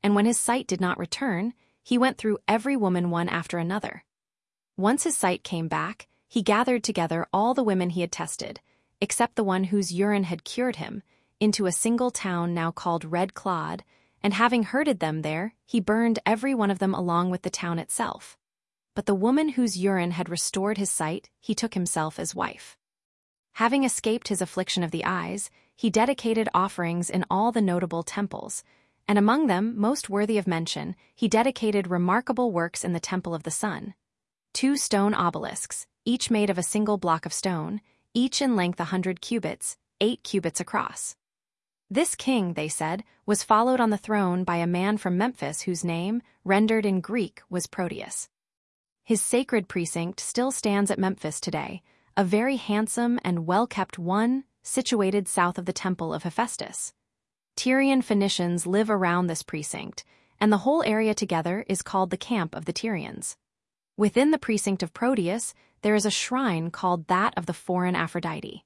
and when his sight did not return, he went through every woman one after another. Once his sight came back, he gathered together all the women he had tested, except the one whose urine had cured him, into a single town now called Red Clod, and having herded them there, he burned every one of them along with the town itself. But the woman whose urine had restored his sight, he took himself as wife. Having escaped his affliction of the eyes, he dedicated offerings in all the notable temples, and among them, most worthy of mention, he dedicated remarkable works in the Temple of the Sun. 2 stone obelisks, each made of a single block of stone, each in length 100 cubits, 8 cubits across. This king, they said, was followed on the throne by a man from Memphis whose name, rendered in Greek, was Proteus. His sacred precinct still stands at Memphis today, a very handsome and well-kept one situated south of the temple of Hephaestus. Tyrian Phoenicians live around this precinct, and the whole area together is called the Camp of the Tyrians. Within the precinct of Proteus, there is a shrine called that of the foreign Aphrodite.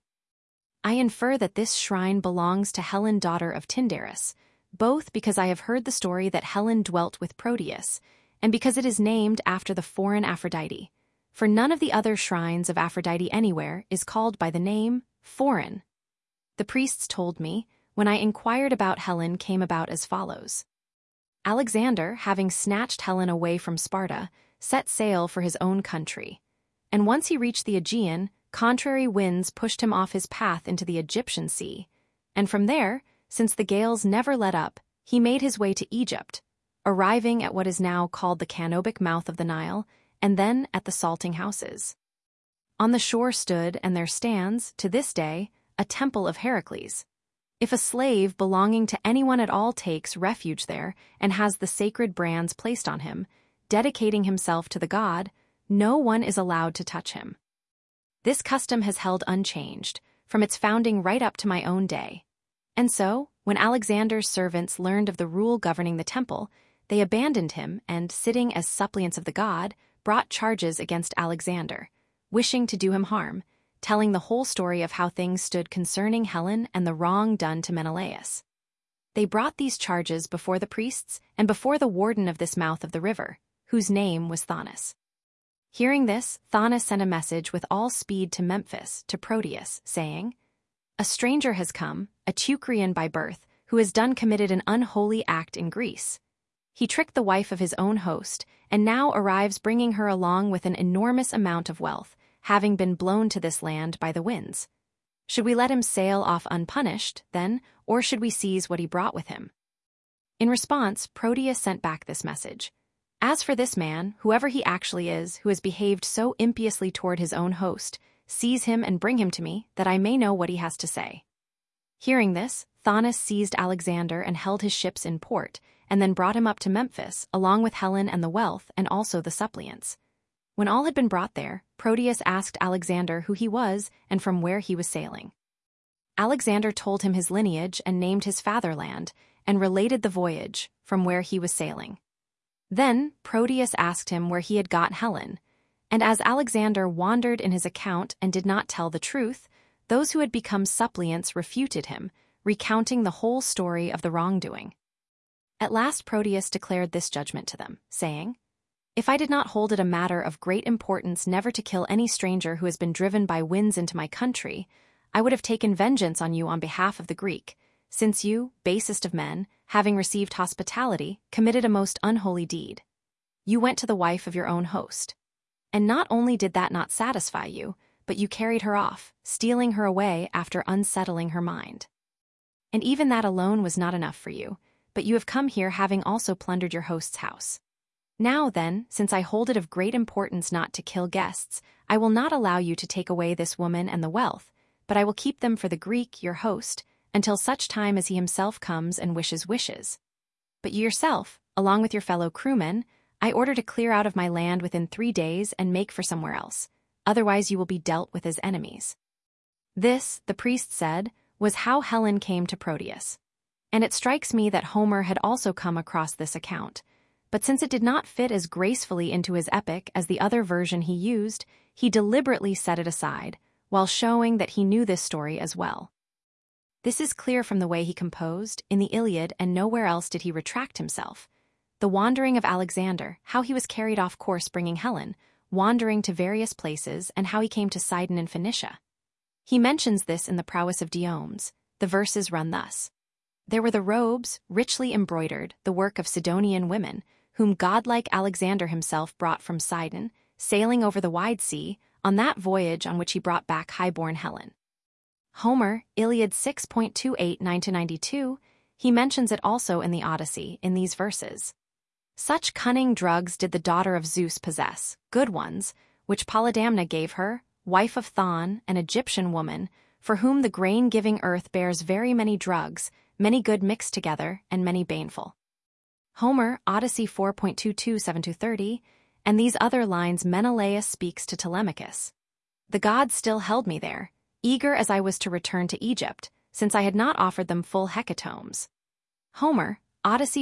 I infer that this shrine belongs to Helen, daughter of Tyndarus, both because I have heard the story that Helen dwelt with Proteus, and because it is named after the foreign Aphrodite, for none of the other shrines of Aphrodite anywhere is called by the name foreign. The priests told me, when I inquired about Helen, came about as follows. Alexander, having snatched Helen away from Sparta, set sail for his own country, and once he reached the Aegean, contrary winds pushed him off his path into the Egyptian Sea, and from there, since the gales never let up, he made his way to Egypt, arriving at what is now called the Canobic mouth of the Nile, and then at the salting houses. On the shore stood, and there stands, to this day, a temple of Heracles. If a slave belonging to anyone at all takes refuge there and has the sacred brands placed on him, dedicating himself to the god, no one is allowed to touch him. This custom has held unchanged, from its founding right up to my own day. And so, when Alexander's servants learned of the rule governing the temple, they abandoned him and, sitting as suppliants of the god, brought charges against Alexander, wishing to do him harm, telling the whole story of how things stood concerning Helen and the wrong done to Menelaus. They brought these charges before the priests and before the warden of this mouth of the river, whose name was Thonis. Hearing this, Thonis sent a message with all speed to Memphis, to Proteus, saying, "A stranger has come, a Teucrian by birth, who has committed an unholy act in Greece. He tricked the wife of his own host, and now arrives bringing her along with an enormous amount of wealth, having been blown to this land by the winds. Should we let him sail off unpunished, then, or should we seize what he brought with him?" In response, Proteus sent back this message. "As for this man, whoever he actually is, who has behaved so impiously toward his own host, seize him and bring him to me, that I may know what he has to say." Hearing this, Thonis seized Alexander and held his ships in port, and then brought him up to Memphis, along with Helen and the wealth, and also the suppliants. When all had been brought there, Proteus asked Alexander who he was and from where he was sailing. Alexander told him his lineage and named his fatherland, and related the voyage, from where he was sailing. Then Proteus asked him where he had got Helen, and as Alexander wandered in his account and did not tell the truth, those who had become suppliants refuted him, recounting the whole story of the wrongdoing. At last Proteus declared this judgment to them, saying, "If I did not hold it a matter of great importance never to kill any stranger who has been driven by winds into my country, I would have taken vengeance on you on behalf of the Greek, since you, basest of men, having received hospitality, committed a most unholy deed. You went to the wife of your own host. And not only did that not satisfy you, but you carried her off, stealing her away after unsettling her mind. And even that alone was not enough for you, but you have come here having also plundered your host's house. Now then, since I hold it of great importance not to kill guests, I will not allow you to take away this woman and the wealth, but I will keep them for the Greek, your host, until such time as he himself comes and wishes. But you yourself, along with your fellow crewmen, I order to clear out of my land within 3 days and make for somewhere else, otherwise you will be dealt with as enemies." This, the priest said, was how Helen came to Proteus. And it strikes me that Homer had also come across this account, but since it did not fit as gracefully into his epic as the other version he used, he deliberately set it aside, while showing that he knew this story as well. This is clear from the way he composed in the Iliad, and nowhere else did he retract himself. The wandering of Alexander, how he was carried off course bringing Helen, wandering to various places, and how he came to Sidon and Phoenicia. He mentions this in the Prowess of Diomedes. The verses run thus. There were the robes, richly embroidered, the work of Sidonian women, whom godlike Alexander himself brought from Sidon, sailing over the wide sea, on that voyage on which he brought back high-born Helen. Homer, Iliad 6.28 9-92, he mentions it also in the Odyssey, in these verses. Such cunning drugs did the daughter of Zeus possess, good ones, which Polydamna gave her, wife of Thon, an Egyptian woman, for whom the grain-giving earth bears very many drugs, many good mixed together, and many baneful. Homer, Odyssey 4.22 7-30, and these other lines Menelaus speaks to Telemachus. The gods still held me there, eager as I was to return to Egypt, since I had not offered them full hecatombs. Homer, Odyssey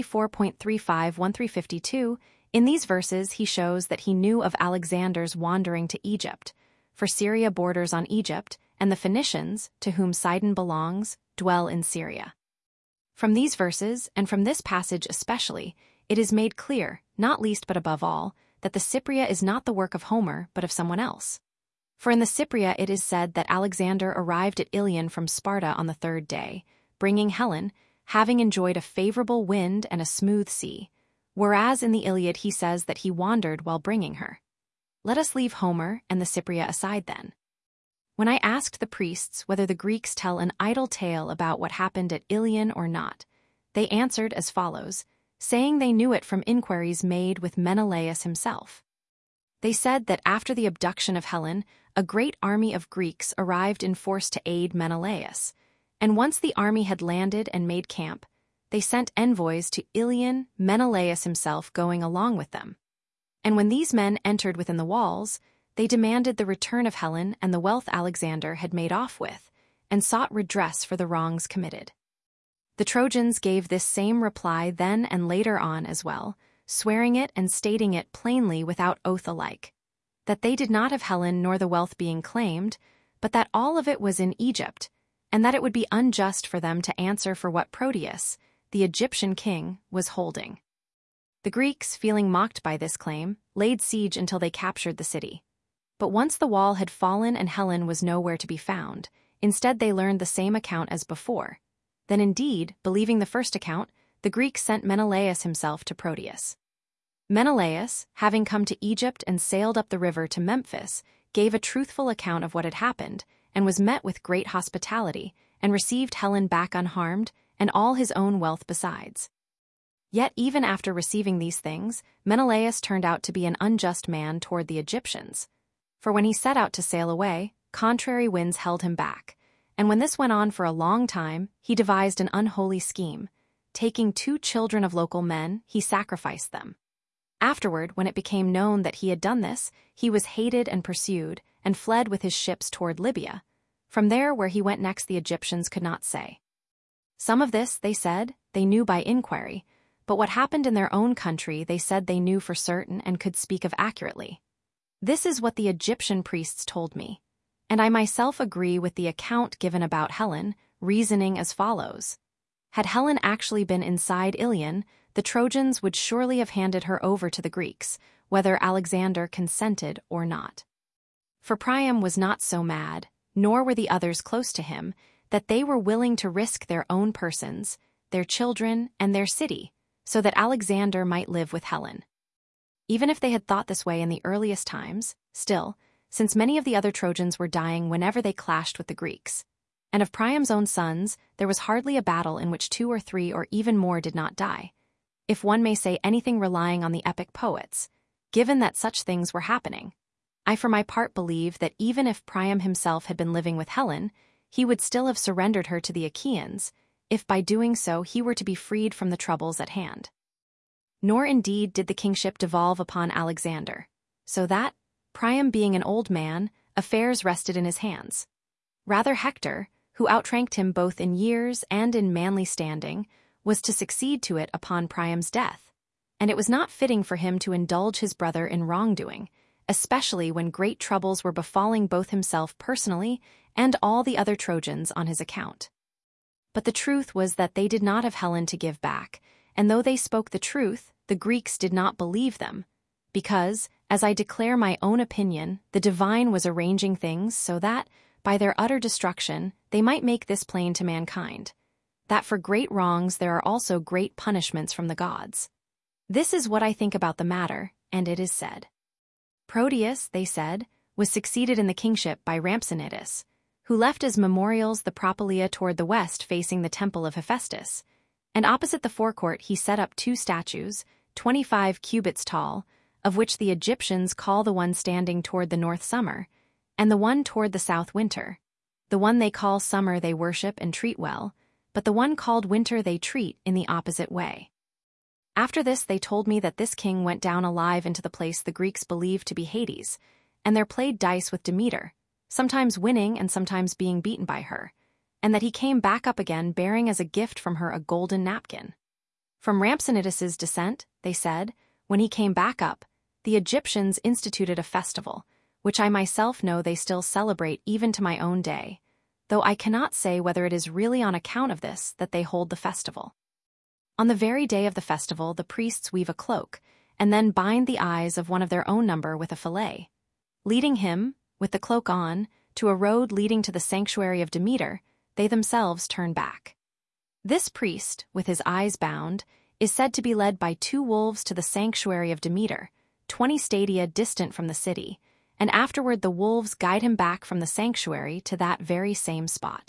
4.35 1-52, in these verses he shows that he knew of Alexander's wandering to Egypt, for Syria borders on Egypt, and the Phoenicians, to whom Sidon belongs, dwell in Syria. From these verses, and from this passage especially, it is made clear, not least but above all, that the Cypria is not the work of Homer but of someone else. For in the Cypria it is said that Alexander arrived at Ilion from Sparta on the third day, bringing Helen, having enjoyed a favorable wind and a smooth sea, whereas in the Iliad he says that he wandered while bringing her. Let us leave Homer and the Cypria aside then. When I asked the priests whether the Greeks tell an idle tale about what happened at Ilion or not, they answered as follows, saying they knew it from inquiries made with Menelaus himself. They said that after the abduction of Helen, a great army of Greeks arrived in force to aid Menelaus, and once the army had landed and made camp, they sent envoys to Ilion, Menelaus himself going along with them. And when these men entered within the walls, they demanded the return of Helen and the wealth Alexander had made off with, and sought redress for the wrongs committed. The Trojans gave this same reply then and later on as well, swearing it and stating it plainly without oath alike, that they did not have Helen nor the wealth being claimed, but that all of it was in Egypt, and that it would be unjust for them to answer for what Proteus, the Egyptian king, was holding. The Greeks, feeling mocked by this claim, laid siege until they captured the city. But once the wall had fallen and Helen was nowhere to be found, instead they learned the same account as before. Then indeed, believing the first account, the Greeks sent Menelaus himself to Proteus. Menelaus, having come to Egypt and sailed up the river to Memphis, gave a truthful account of what had happened, and was met with great hospitality, and received Helen back unharmed, and all his own wealth besides. Yet even after receiving these things, Menelaus turned out to be an unjust man toward the Egyptians. For when he set out to sail away, contrary winds held him back, and when this went on for a long time, he devised an unholy scheme. Taking 2 children of local men, he sacrificed them. Afterward, when it became known that he had done this, he was hated and pursued, and fled with his ships toward Libya. From there where he went next the Egyptians could not say. Some of this, they said, they knew by inquiry, but what happened in their own country they said they knew for certain and could speak of accurately. This is what the Egyptian priests told me, and I myself agree with the account given about Helen, reasoning as follows. Had Helen actually been inside Ilion, the Trojans would surely have handed her over to the Greeks, whether Alexander consented or not. For Priam was not so mad, nor were the others close to him, that they were willing to risk their own persons, their children, and their city, so that Alexander might live with Helen. Even if they had thought this way in the earliest times, still, since many of the other Trojans were dying whenever they clashed with the Greeks, and of Priam's own sons, there was hardly a battle in which 2 or 3 or even more did not die, if one may say anything relying on the epic poets, given that such things were happening. I for my part believe that even if Priam himself had been living with Helen, he would still have surrendered her to the Achaeans, if by doing so he were to be freed from the troubles at hand. Nor indeed did the kingship devolve upon Alexander, so that, Priam being an old man, affairs rested in his hands. Rather Hector, who outranked him both in years and in manly standing, was to succeed to it upon Priam's death, and it was not fitting for him to indulge his brother in wrongdoing, especially when great troubles were befalling both himself personally and all the other Trojans on his account. But the truth was that they did not have Helen to give back, and though they spoke the truth, the Greeks did not believe them, because, as I declare my own opinion, the divine was arranging things so that, by their utter destruction, they might make this plain to mankind, that for great wrongs there are also great punishments from the gods. This is what I think about the matter, and it is said. Proteus, they said, was succeeded in the kingship by Rhampsinitus, who left as memorials the Propylaea toward the west facing the temple of Hephaestus, and opposite the forecourt he set up 2 statues, 25 cubits tall, of which the Egyptians call the one standing toward the north summer, and the one toward the south winter. The one they call summer they worship and treat well, but the one called winter they treat in the opposite way. After this they told me that this king went down alive into the place the Greeks believed to be Hades, and there played dice with Demeter, sometimes winning and sometimes being beaten by her, and that he came back up again bearing as a gift from her a golden napkin. From Rhampsinitus's descent, they said, when he came back up, the Egyptians instituted a festival, which I myself know they still celebrate even to my own day, though I cannot say whether it is really on account of this that they hold the festival. On the very day of the festival the priests weave a cloak, and then bind the eyes of one of their own number with a fillet. Leading him, with the cloak on, to a road leading to the sanctuary of Demeter, they themselves turn back. This priest, with his eyes bound, is said to be led by 2 wolves to the sanctuary of Demeter, 20 stadia distant from the city, and afterward the wolves guide him back from the sanctuary to that very same spot.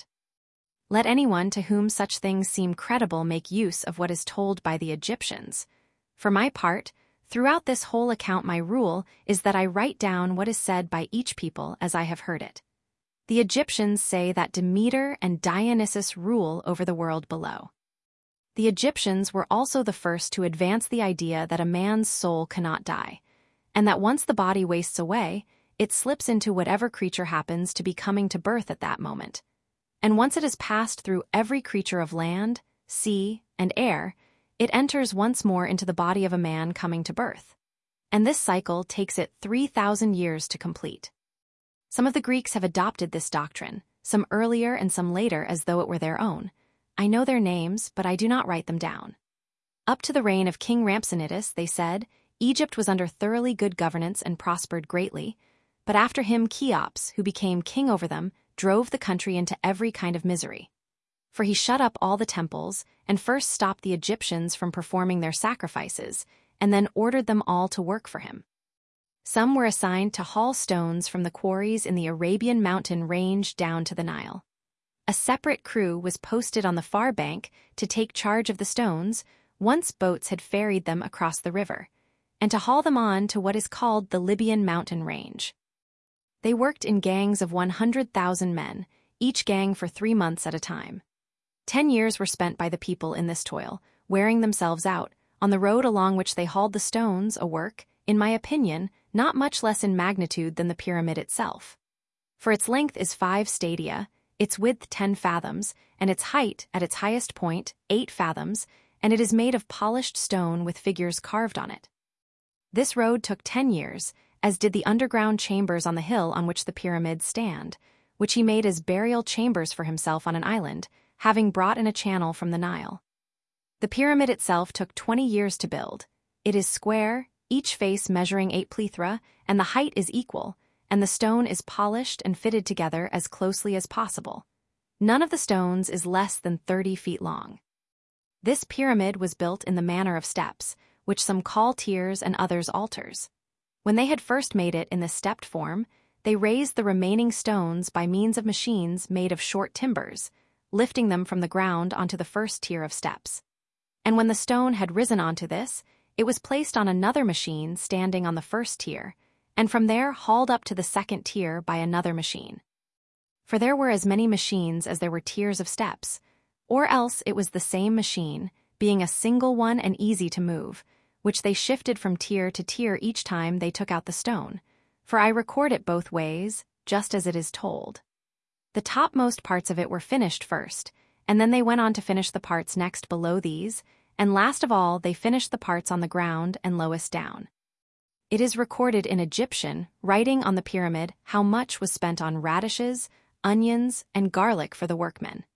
Let anyone to whom such things seem credible make use of what is told by the Egyptians. For my part, throughout this whole account my rule is that I write down what is said by each people as I have heard it. The Egyptians say that Demeter and Dionysus rule over the world below. The Egyptians were also the first to advance the idea that a man's soul cannot die, and that once the body wastes away, it slips into whatever creature happens to be coming to birth at that moment. And once it has passed through every creature of land, sea, and air, it enters once more into the body of a man coming to birth. And this cycle takes it 3,000 years to complete. Some of the Greeks have adopted this doctrine, some earlier and some later as though it were their own. I know their names, but I do not write them down. Up to the reign of King Rhampsinitus, they said, Egypt was under thoroughly good governance and prospered greatly, but after him Cheops, who became king over them, drove the country into every kind of misery. For he shut up all the temples, and first stopped the Egyptians from performing their sacrifices, and then ordered them all to work for him. Some were assigned to haul stones from the quarries in the Arabian mountain range down to the Nile. A separate crew was posted on the far bank to take charge of the stones, once boats had ferried them across the river, and to haul them on to what is called the Libyan mountain range. They worked in gangs of 100,000 men, each gang for 3 months at a time. 10 years were spent by the people in this toil, wearing themselves out, on the road along which they hauled the stones, a work, in my opinion, not much less in magnitude than the pyramid itself. For its length is 5 stadia, its width 10 fathoms, and its height, at its highest point, 8 fathoms, and it is made of polished stone with figures carved on it. This road took 10 years, as did the underground chambers on the hill on which the pyramids stand, which he made as burial chambers for himself on an island, having brought in a channel from the Nile. The pyramid itself took 20 years to build. It is square, each face measuring 8 plethra, and the height is equal, and the stone is polished and fitted together as closely as possible. None of the stones is less than 30 feet long. This pyramid was built in the manner of steps, which some call tiers and others altars. When they had first made it in the stepped form, they raised the remaining stones by means of machines made of short timbers, lifting them from the ground onto the first tier of steps. And when the stone had risen onto this, it was placed on another machine standing on the first tier, and from there hauled up to the second tier by another machine. For there were as many machines as there were tiers of steps, or else it was the same machine, being a single one and easy to move, which they shifted from tier to tier each time they took out the stone, for I record it both ways, just as it is told. The topmost parts of it were finished first, and then they went on to finish the parts next below these, and last of all they finished the parts on the ground and lowest down. It is recorded in Egyptian, writing on the pyramid, how much was spent on radishes, onions, and garlic for the workmen.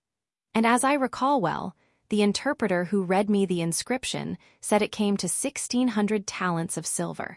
And as I recall well, the interpreter who read me the inscription said it came to 1,600 talents of silver.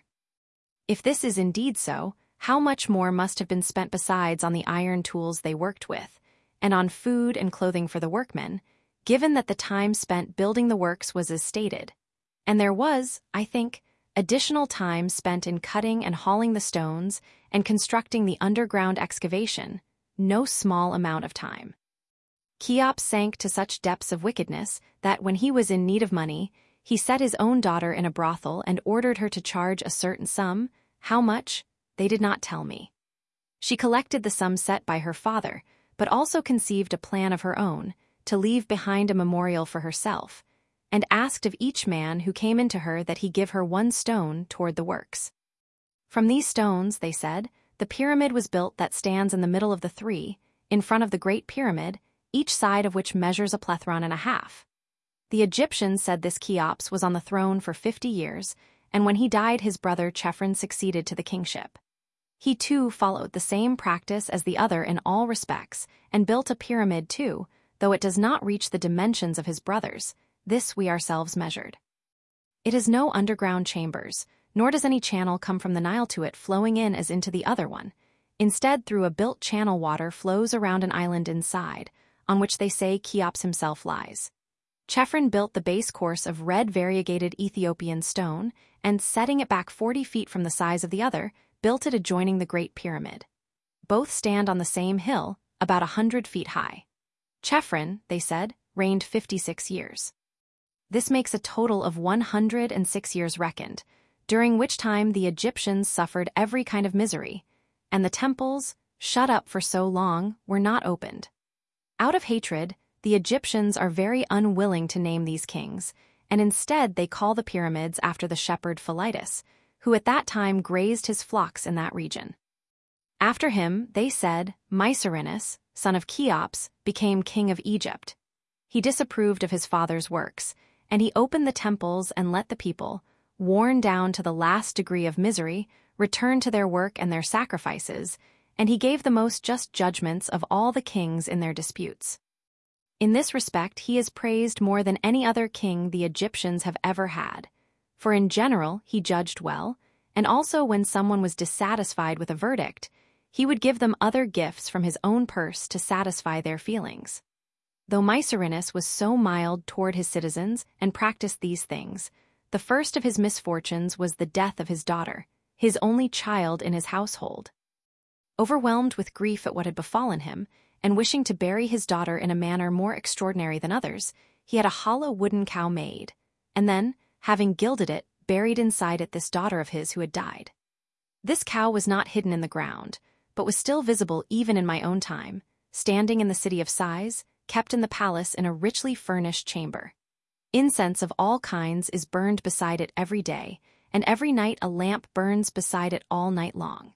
If this is indeed so, how much more must have been spent besides on the iron tools they worked with, and on food and clothing for the workmen, given that the time spent building the works was as stated. And there was, I think, additional time spent in cutting and hauling the stones and constructing the underground excavation, no small amount of time. Cheops sank to such depths of wickedness that when he was in need of money, he set his own daughter in a brothel and ordered her to charge a certain sum. How much? They did not tell me. She collected the sum set by her father, but also conceived a plan of her own, to leave behind a memorial for herself, and asked of each man who came into her that he give her 1 stone toward the works. From these stones, they said, the pyramid was built that stands in the middle of the 3, in front of the Great Pyramid, each side of which measures a plethron and a half. The Egyptians said this Cheops was on the throne for 50 years, and when he died his brother Chephren succeeded to the kingship. He too followed the same practice as the other in all respects, and built a pyramid too, though it does not reach the dimensions of his brothers. This we ourselves measured. It has no underground chambers, nor does any channel come from the Nile to it flowing in as into the other one. Instead, through a built channel water flows around an island inside, on which they say Cheops himself lies. Chephren built the base course of red variegated Ethiopian stone, and setting it back 40 feet from the size of the other, built it adjoining the Great Pyramid. Both stand on the same hill, about 100 feet high. Chephren, they said, reigned 56 years. This makes a total of 106 years reckoned, during which time the Egyptians suffered every kind of misery, and the temples, shut up for so long, were not opened. Out of hatred, the Egyptians are very unwilling to name these kings, and instead they call the pyramids after the shepherd Philetus, who at that time grazed his flocks in that region. After him, they said, Mycerinus, son of Cheops, became king of Egypt. He disapproved of his father's works, and he opened the temples and let the people, worn down to the last degree of misery, return to their work and their sacrifices, and he gave the most just judgments of all the kings in their disputes. In this respect he is praised more than any other king the Egyptians have ever had, for in general he judged well, and also when someone was dissatisfied with a verdict, he would give them other gifts from his own purse to satisfy their feelings. Though Mycerinus was so mild toward his citizens and practiced these things, the first of his misfortunes was the death of his daughter, his only child in his household. Overwhelmed with grief at what had befallen him, and wishing to bury his daughter in a manner more extraordinary than others, he had a hollow wooden cow made, and then, having gilded it, buried inside it this daughter of his who had died. This cow was not hidden in the ground, but was still visible even in my own time, standing in the city of Sais, kept in the palace in a richly furnished chamber. Incense of all kinds is burned beside it every day, and every night a lamp burns beside it all night long.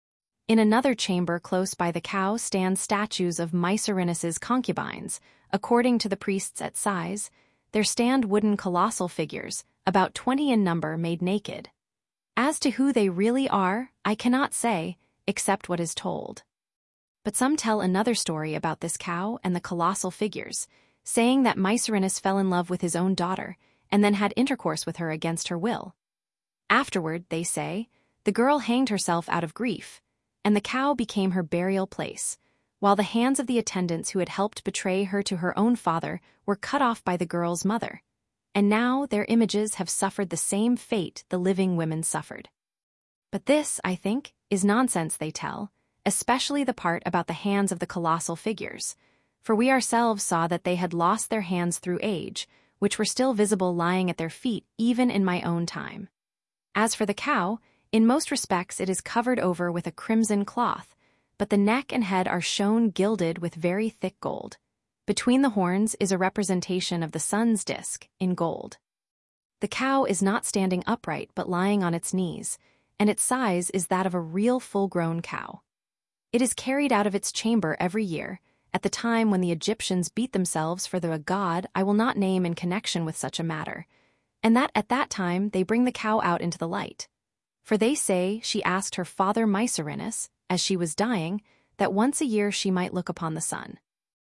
In another chamber close by the cow stand statues of Mycerinus's concubines. According to the priests at Sais, there stand wooden colossal figures, about 20 in number, made naked. As to who they really are, I cannot say, except what is told. But some tell another story about this cow and the colossal figures, saying that Mycerinus fell in love with his own daughter, and then had intercourse with her against her will. Afterward, they say, the girl hanged herself out of grief, and the cow became her burial place, while the hands of the attendants who had helped betray her to her own father were cut off by the girl's mother, and now their images have suffered the same fate the living women suffered. But this, I think, is nonsense they tell, especially the part about the hands of the colossal figures, for we ourselves saw that they had lost their hands through age, which were still visible lying at their feet even in my own time. As for the cow, in most respects it is covered over with a crimson cloth, but the neck and head are shown gilded with very thick gold. Between the horns is a representation of the sun's disk in gold. The cow is not standing upright but lying on its knees, and its size is that of a real full-grown cow. It is carried out of its chamber every year, at the time when the Egyptians beat themselves for the god I will not name in connection with such a matter, and that at that time they bring the cow out into the light. For they say she asked her father Mycerinus, as she was dying, that once a year she might look upon the sun.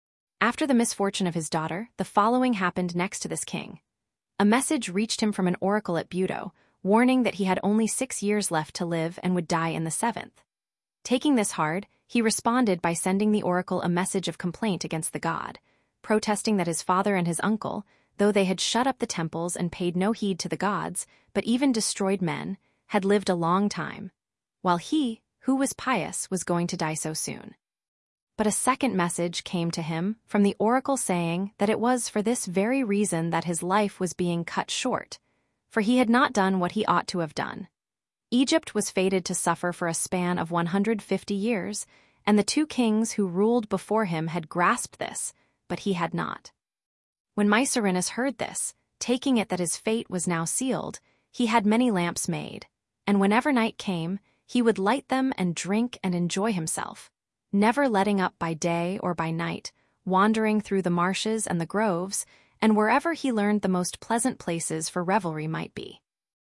After the misfortune of his daughter, the following happened next to this king. A message reached him from an oracle at Buto, warning that he had only 6 years left to live and would die in the 7th. Taking this hard, he responded by sending the oracle a message of complaint against the god, protesting that his father and his uncle, though they had shut up the temples and paid no heed to the gods, but even destroyed men, had lived a long time, while he, who was pious, was going to die so soon. But a second message came to him from the oracle saying that it was for this very reason that his life was being cut short, for he had not done what he ought to have done. Egypt was fated to suffer for a span of 150 years, and the 2 kings who ruled before him had grasped this, but he had not. When Mycerinus heard this, taking it that his fate was now sealed, he had many lamps made, and whenever night came, he would light them and drink and enjoy himself, never letting up by day or by night, wandering through the marshes and the groves, and wherever he learned the most pleasant places for revelry might be.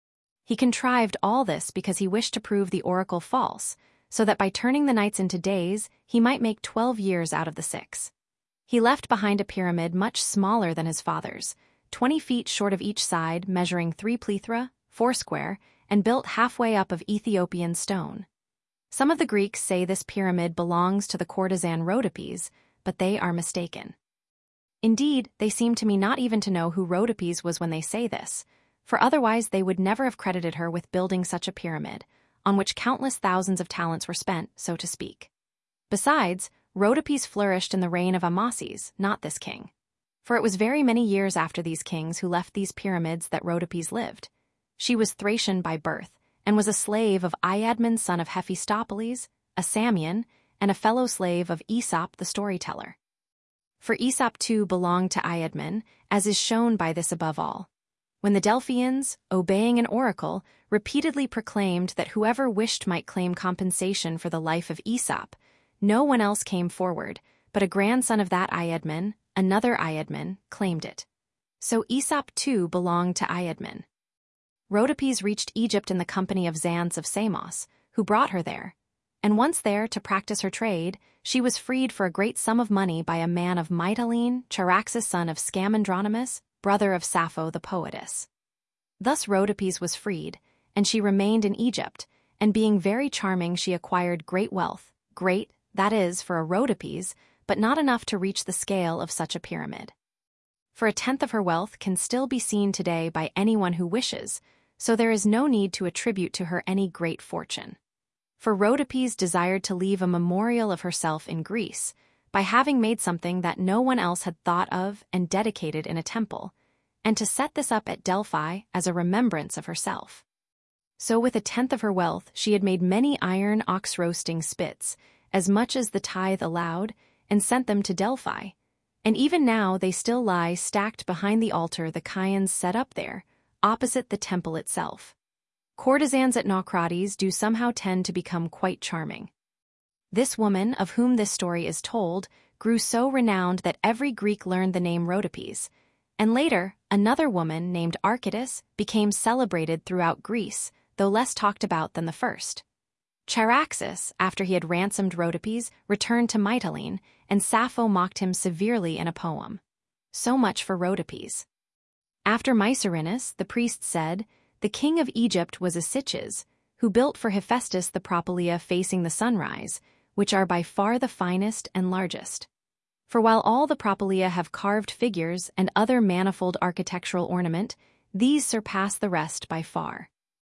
He contrived all this because he wished to prove the oracle false, so that by turning the nights into days, he might make 12 years out of the 6. He left behind a pyramid much smaller than his father's, 20 feet short of each side, measuring 3 plethra, 4 square, and built halfway up of Ethiopian stone. Some of the Greeks say this pyramid belongs to the courtesan Rhodopes, but they are mistaken. Indeed, they seem to me not even to know who Rhodopes was when they say this, for otherwise they would never have credited her with building such a pyramid, on which countless thousands of talents were spent, so to speak. Besides, Rhodopes flourished in the reign of Amasis, not this king. For it was very many years after these kings who left these pyramids that Rhodopes lived. She was Thracian by birth, and was a slave of Iadmon son of Hephaestopheles, a Samian, and a fellow slave of Aesop the storyteller. For Aesop too belonged to Iadmon, as is shown by this above all. When the Delphians, obeying an oracle, repeatedly proclaimed that whoever wished might claim compensation for the life of Aesop, no one else came forward, but a grandson of that Iadmon, another Iadmon, claimed it. So Aesop too belonged to Iadmon. Rhodopes reached Egypt in the company of Xanthus of Samos, who brought her there, and once there to practice her trade, she was freed for a great sum of money by a man of Mytilene, Charaxus son of Scamandronymus, brother of Sappho the poetess. Thus Rhodopes was freed, and she remained in Egypt, and being very charming she acquired great wealth, great, that is, for a Rhodopes, but not enough to reach the scale of such a pyramid. For 1/10 of her wealth can still be seen today by anyone who wishes, so there is no need to attribute to her any great fortune. For Rhodopes desired to leave a memorial of herself in Greece, by having made something that no one else had thought of and dedicated in a temple, and to set this up at Delphi as a remembrance of herself. So with 1/10 of her wealth she had made many iron ox-roasting spits, as much as the tithe allowed, and sent them to Delphi, and even now they still lie stacked behind the altar the Chians set up there, opposite the temple itself. Courtesans at Naucrates do somehow tend to become quite charming. This woman, of whom this story is told, grew so renowned that every Greek learned the name Rhodopes, and later, another woman named Archytas became celebrated throughout Greece, though less talked about than the first. Charaxus, after he had ransomed Rhodopes, returned to Mytilene, and Sappho mocked him severely in a poem. So much for Rhodopes. After Mycerinus, the priest said, the king of Egypt was Asyches, who built for Hephaestus the Propylaea facing the sunrise, which are by far the finest and largest. For while all the Propylaea have carved figures and other manifold architectural ornament, these surpass the rest by far.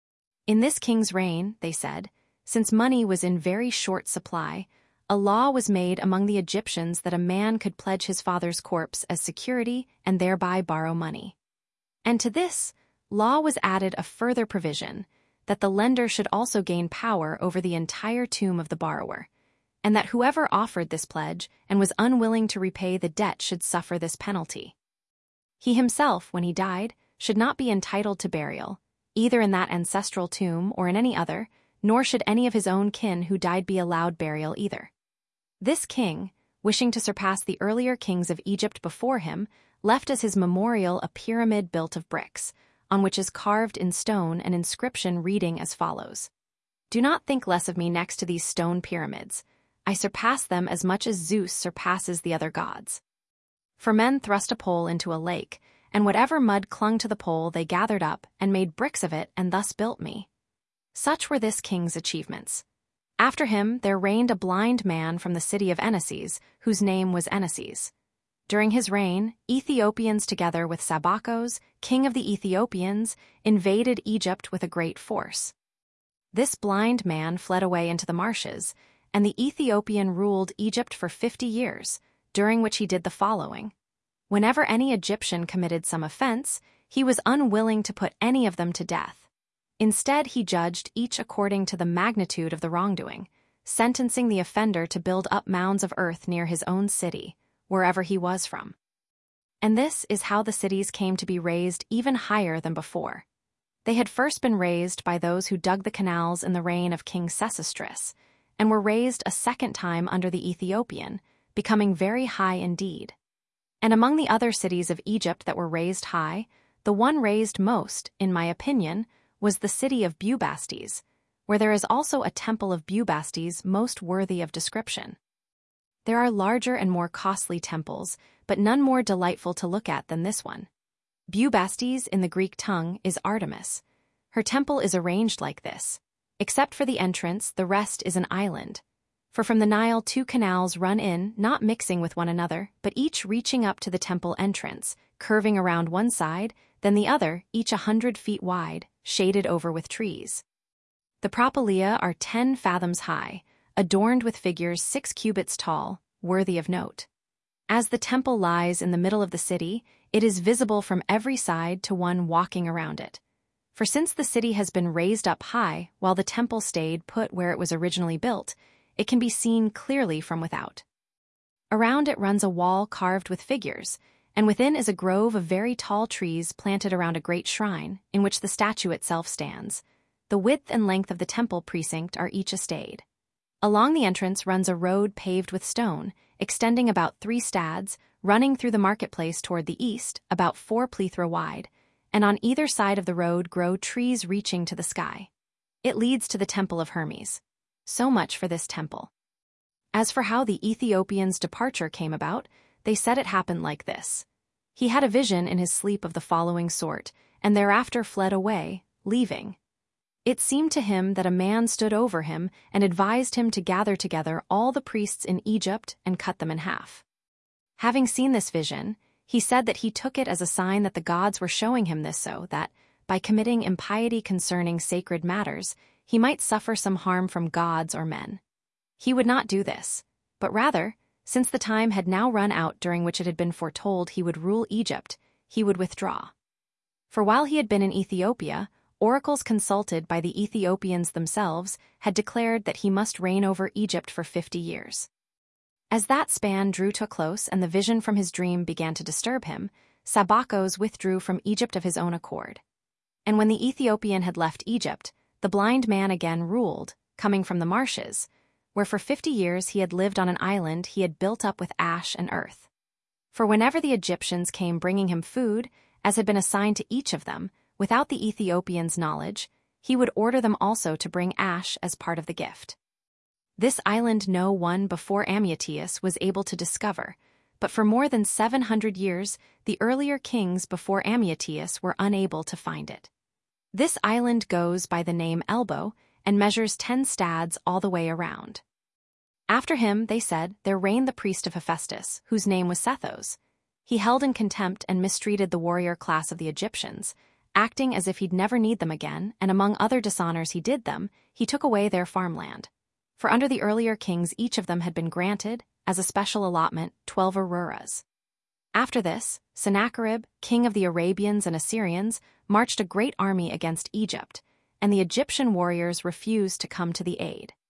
In this king's reign, they said, since money was in very short supply, a law was made among the Egyptians that a man could pledge his father's corpse as security and thereby borrow money. And to this law was added a further provision, that the lender should also gain power over the entire tomb of the borrower, and that whoever offered this pledge and was unwilling to repay the debt should suffer this penalty. He himself, when he died, should not be entitled to burial, either in that ancestral tomb or in any other, nor should any of his own kin who died be allowed burial either. This king, wishing to surpass the earlier kings of Egypt before him, left as his memorial a pyramid built of bricks, on which is carved in stone an inscription reading as follows: Do not think less of me next to these stone pyramids. I surpass them as much as Zeus surpasses the other gods. For men thrust a pole into a lake, and whatever mud clung to the pole they gathered up and made bricks of it and thus built me. Such were this king's achievements. After him there reigned a blind man from the city of Eneses, whose name was Eneses. During his reign, Ethiopians together with Sabakos, king of the Ethiopians, invaded Egypt with a great force. This blind man fled away into the marshes, and the Ethiopian ruled Egypt for 50 years, during which he did the following. Whenever any Egyptian committed some offense, he was unwilling to put any of them to death. Instead, he judged each according to the magnitude of the wrongdoing, sentencing the offender to build up mounds of earth near his own city, wherever he was from. And this is how the cities came to be raised even higher than before. They had first been raised by those who dug the canals in the reign of King Sesostris, and were raised a second time under the Ethiopian, becoming very high indeed. And among the other cities of Egypt that were raised high, the one raised most, in my opinion, was the city of Bubastes, where there is also a temple of Bubastes most worthy of description. There are larger and more costly temples, but none more delightful to look at than this one. Bubastes in the Greek tongue is Artemis. Her temple is arranged like this. Except for the entrance, the rest is an island. For from the Nile 2 canals run in, not mixing with one another, but each reaching up to the temple entrance, curving around one side, then the other, each 100 feet wide, shaded over with trees. The propylaea are 10 fathoms high, adorned with figures 6 cubits tall, worthy of note. As the temple lies in the middle of the city, it is visible from every side to one walking around it. For since the city has been raised up high, while the temple stayed put where it was originally built, it can be seen clearly from without. Around it runs a wall carved with figures, and within is a grove of very tall trees planted around a great shrine, in which the statue itself stands. The width and length of the temple precinct are each a stade. Along the entrance runs a road paved with stone, extending about 3 stads, running through the marketplace toward the east, about 4 plethra wide, and on either side of the road grow trees reaching to the sky. It leads to the temple of Hermes. So much for this temple. As for how the Ethiopian's departure came about, they said it happened like this. He had a vision in his sleep of the following sort, and thereafter fled away, leaving. It seemed to him that a man stood over him and advised him to gather together all the priests in Egypt and cut them in half. Having seen this vision, he said that he took it as a sign that the gods were showing him this so that, by committing impiety concerning sacred matters, he might suffer some harm from gods or men. He would not do this, but rather, since the time had now run out during which it had been foretold he would rule Egypt, he would withdraw. For while he had been in Ethiopia, oracles consulted by the Ethiopians themselves had declared that he must reign over Egypt for 50 years. As that span drew to a close and the vision from his dream began to disturb him, Sabakos withdrew from Egypt of his own accord. And when the Ethiopian had left Egypt, the blind man again ruled, coming from the marshes, where for 50 years he had lived on an island he had built up with ash and earth. For whenever the Egyptians came bringing him food, as had been assigned to each of them, without the Ethiopian's knowledge, he would order them also to bring ash as part of the gift. This island no one before Amyatius was able to discover, but for more than 700 years the earlier kings before Amyatius were unable to find it. This island goes by the name Elbow and measures 10 stads all the way around. After him, they said, there reigned the priest of Hephaestus, whose name was Sethos. He held in contempt and mistreated the warrior class of the Egyptians, acting as if he'd never need them again, and among other dishonors he did them, he took away their farmland. For under the earlier kings each of them had been granted, as a special allotment, 12 aruras. After this, Sennacherib, king of the Arabians and Assyrians, marched a great army against Egypt, and the Egyptian warriors refused to come to the aid.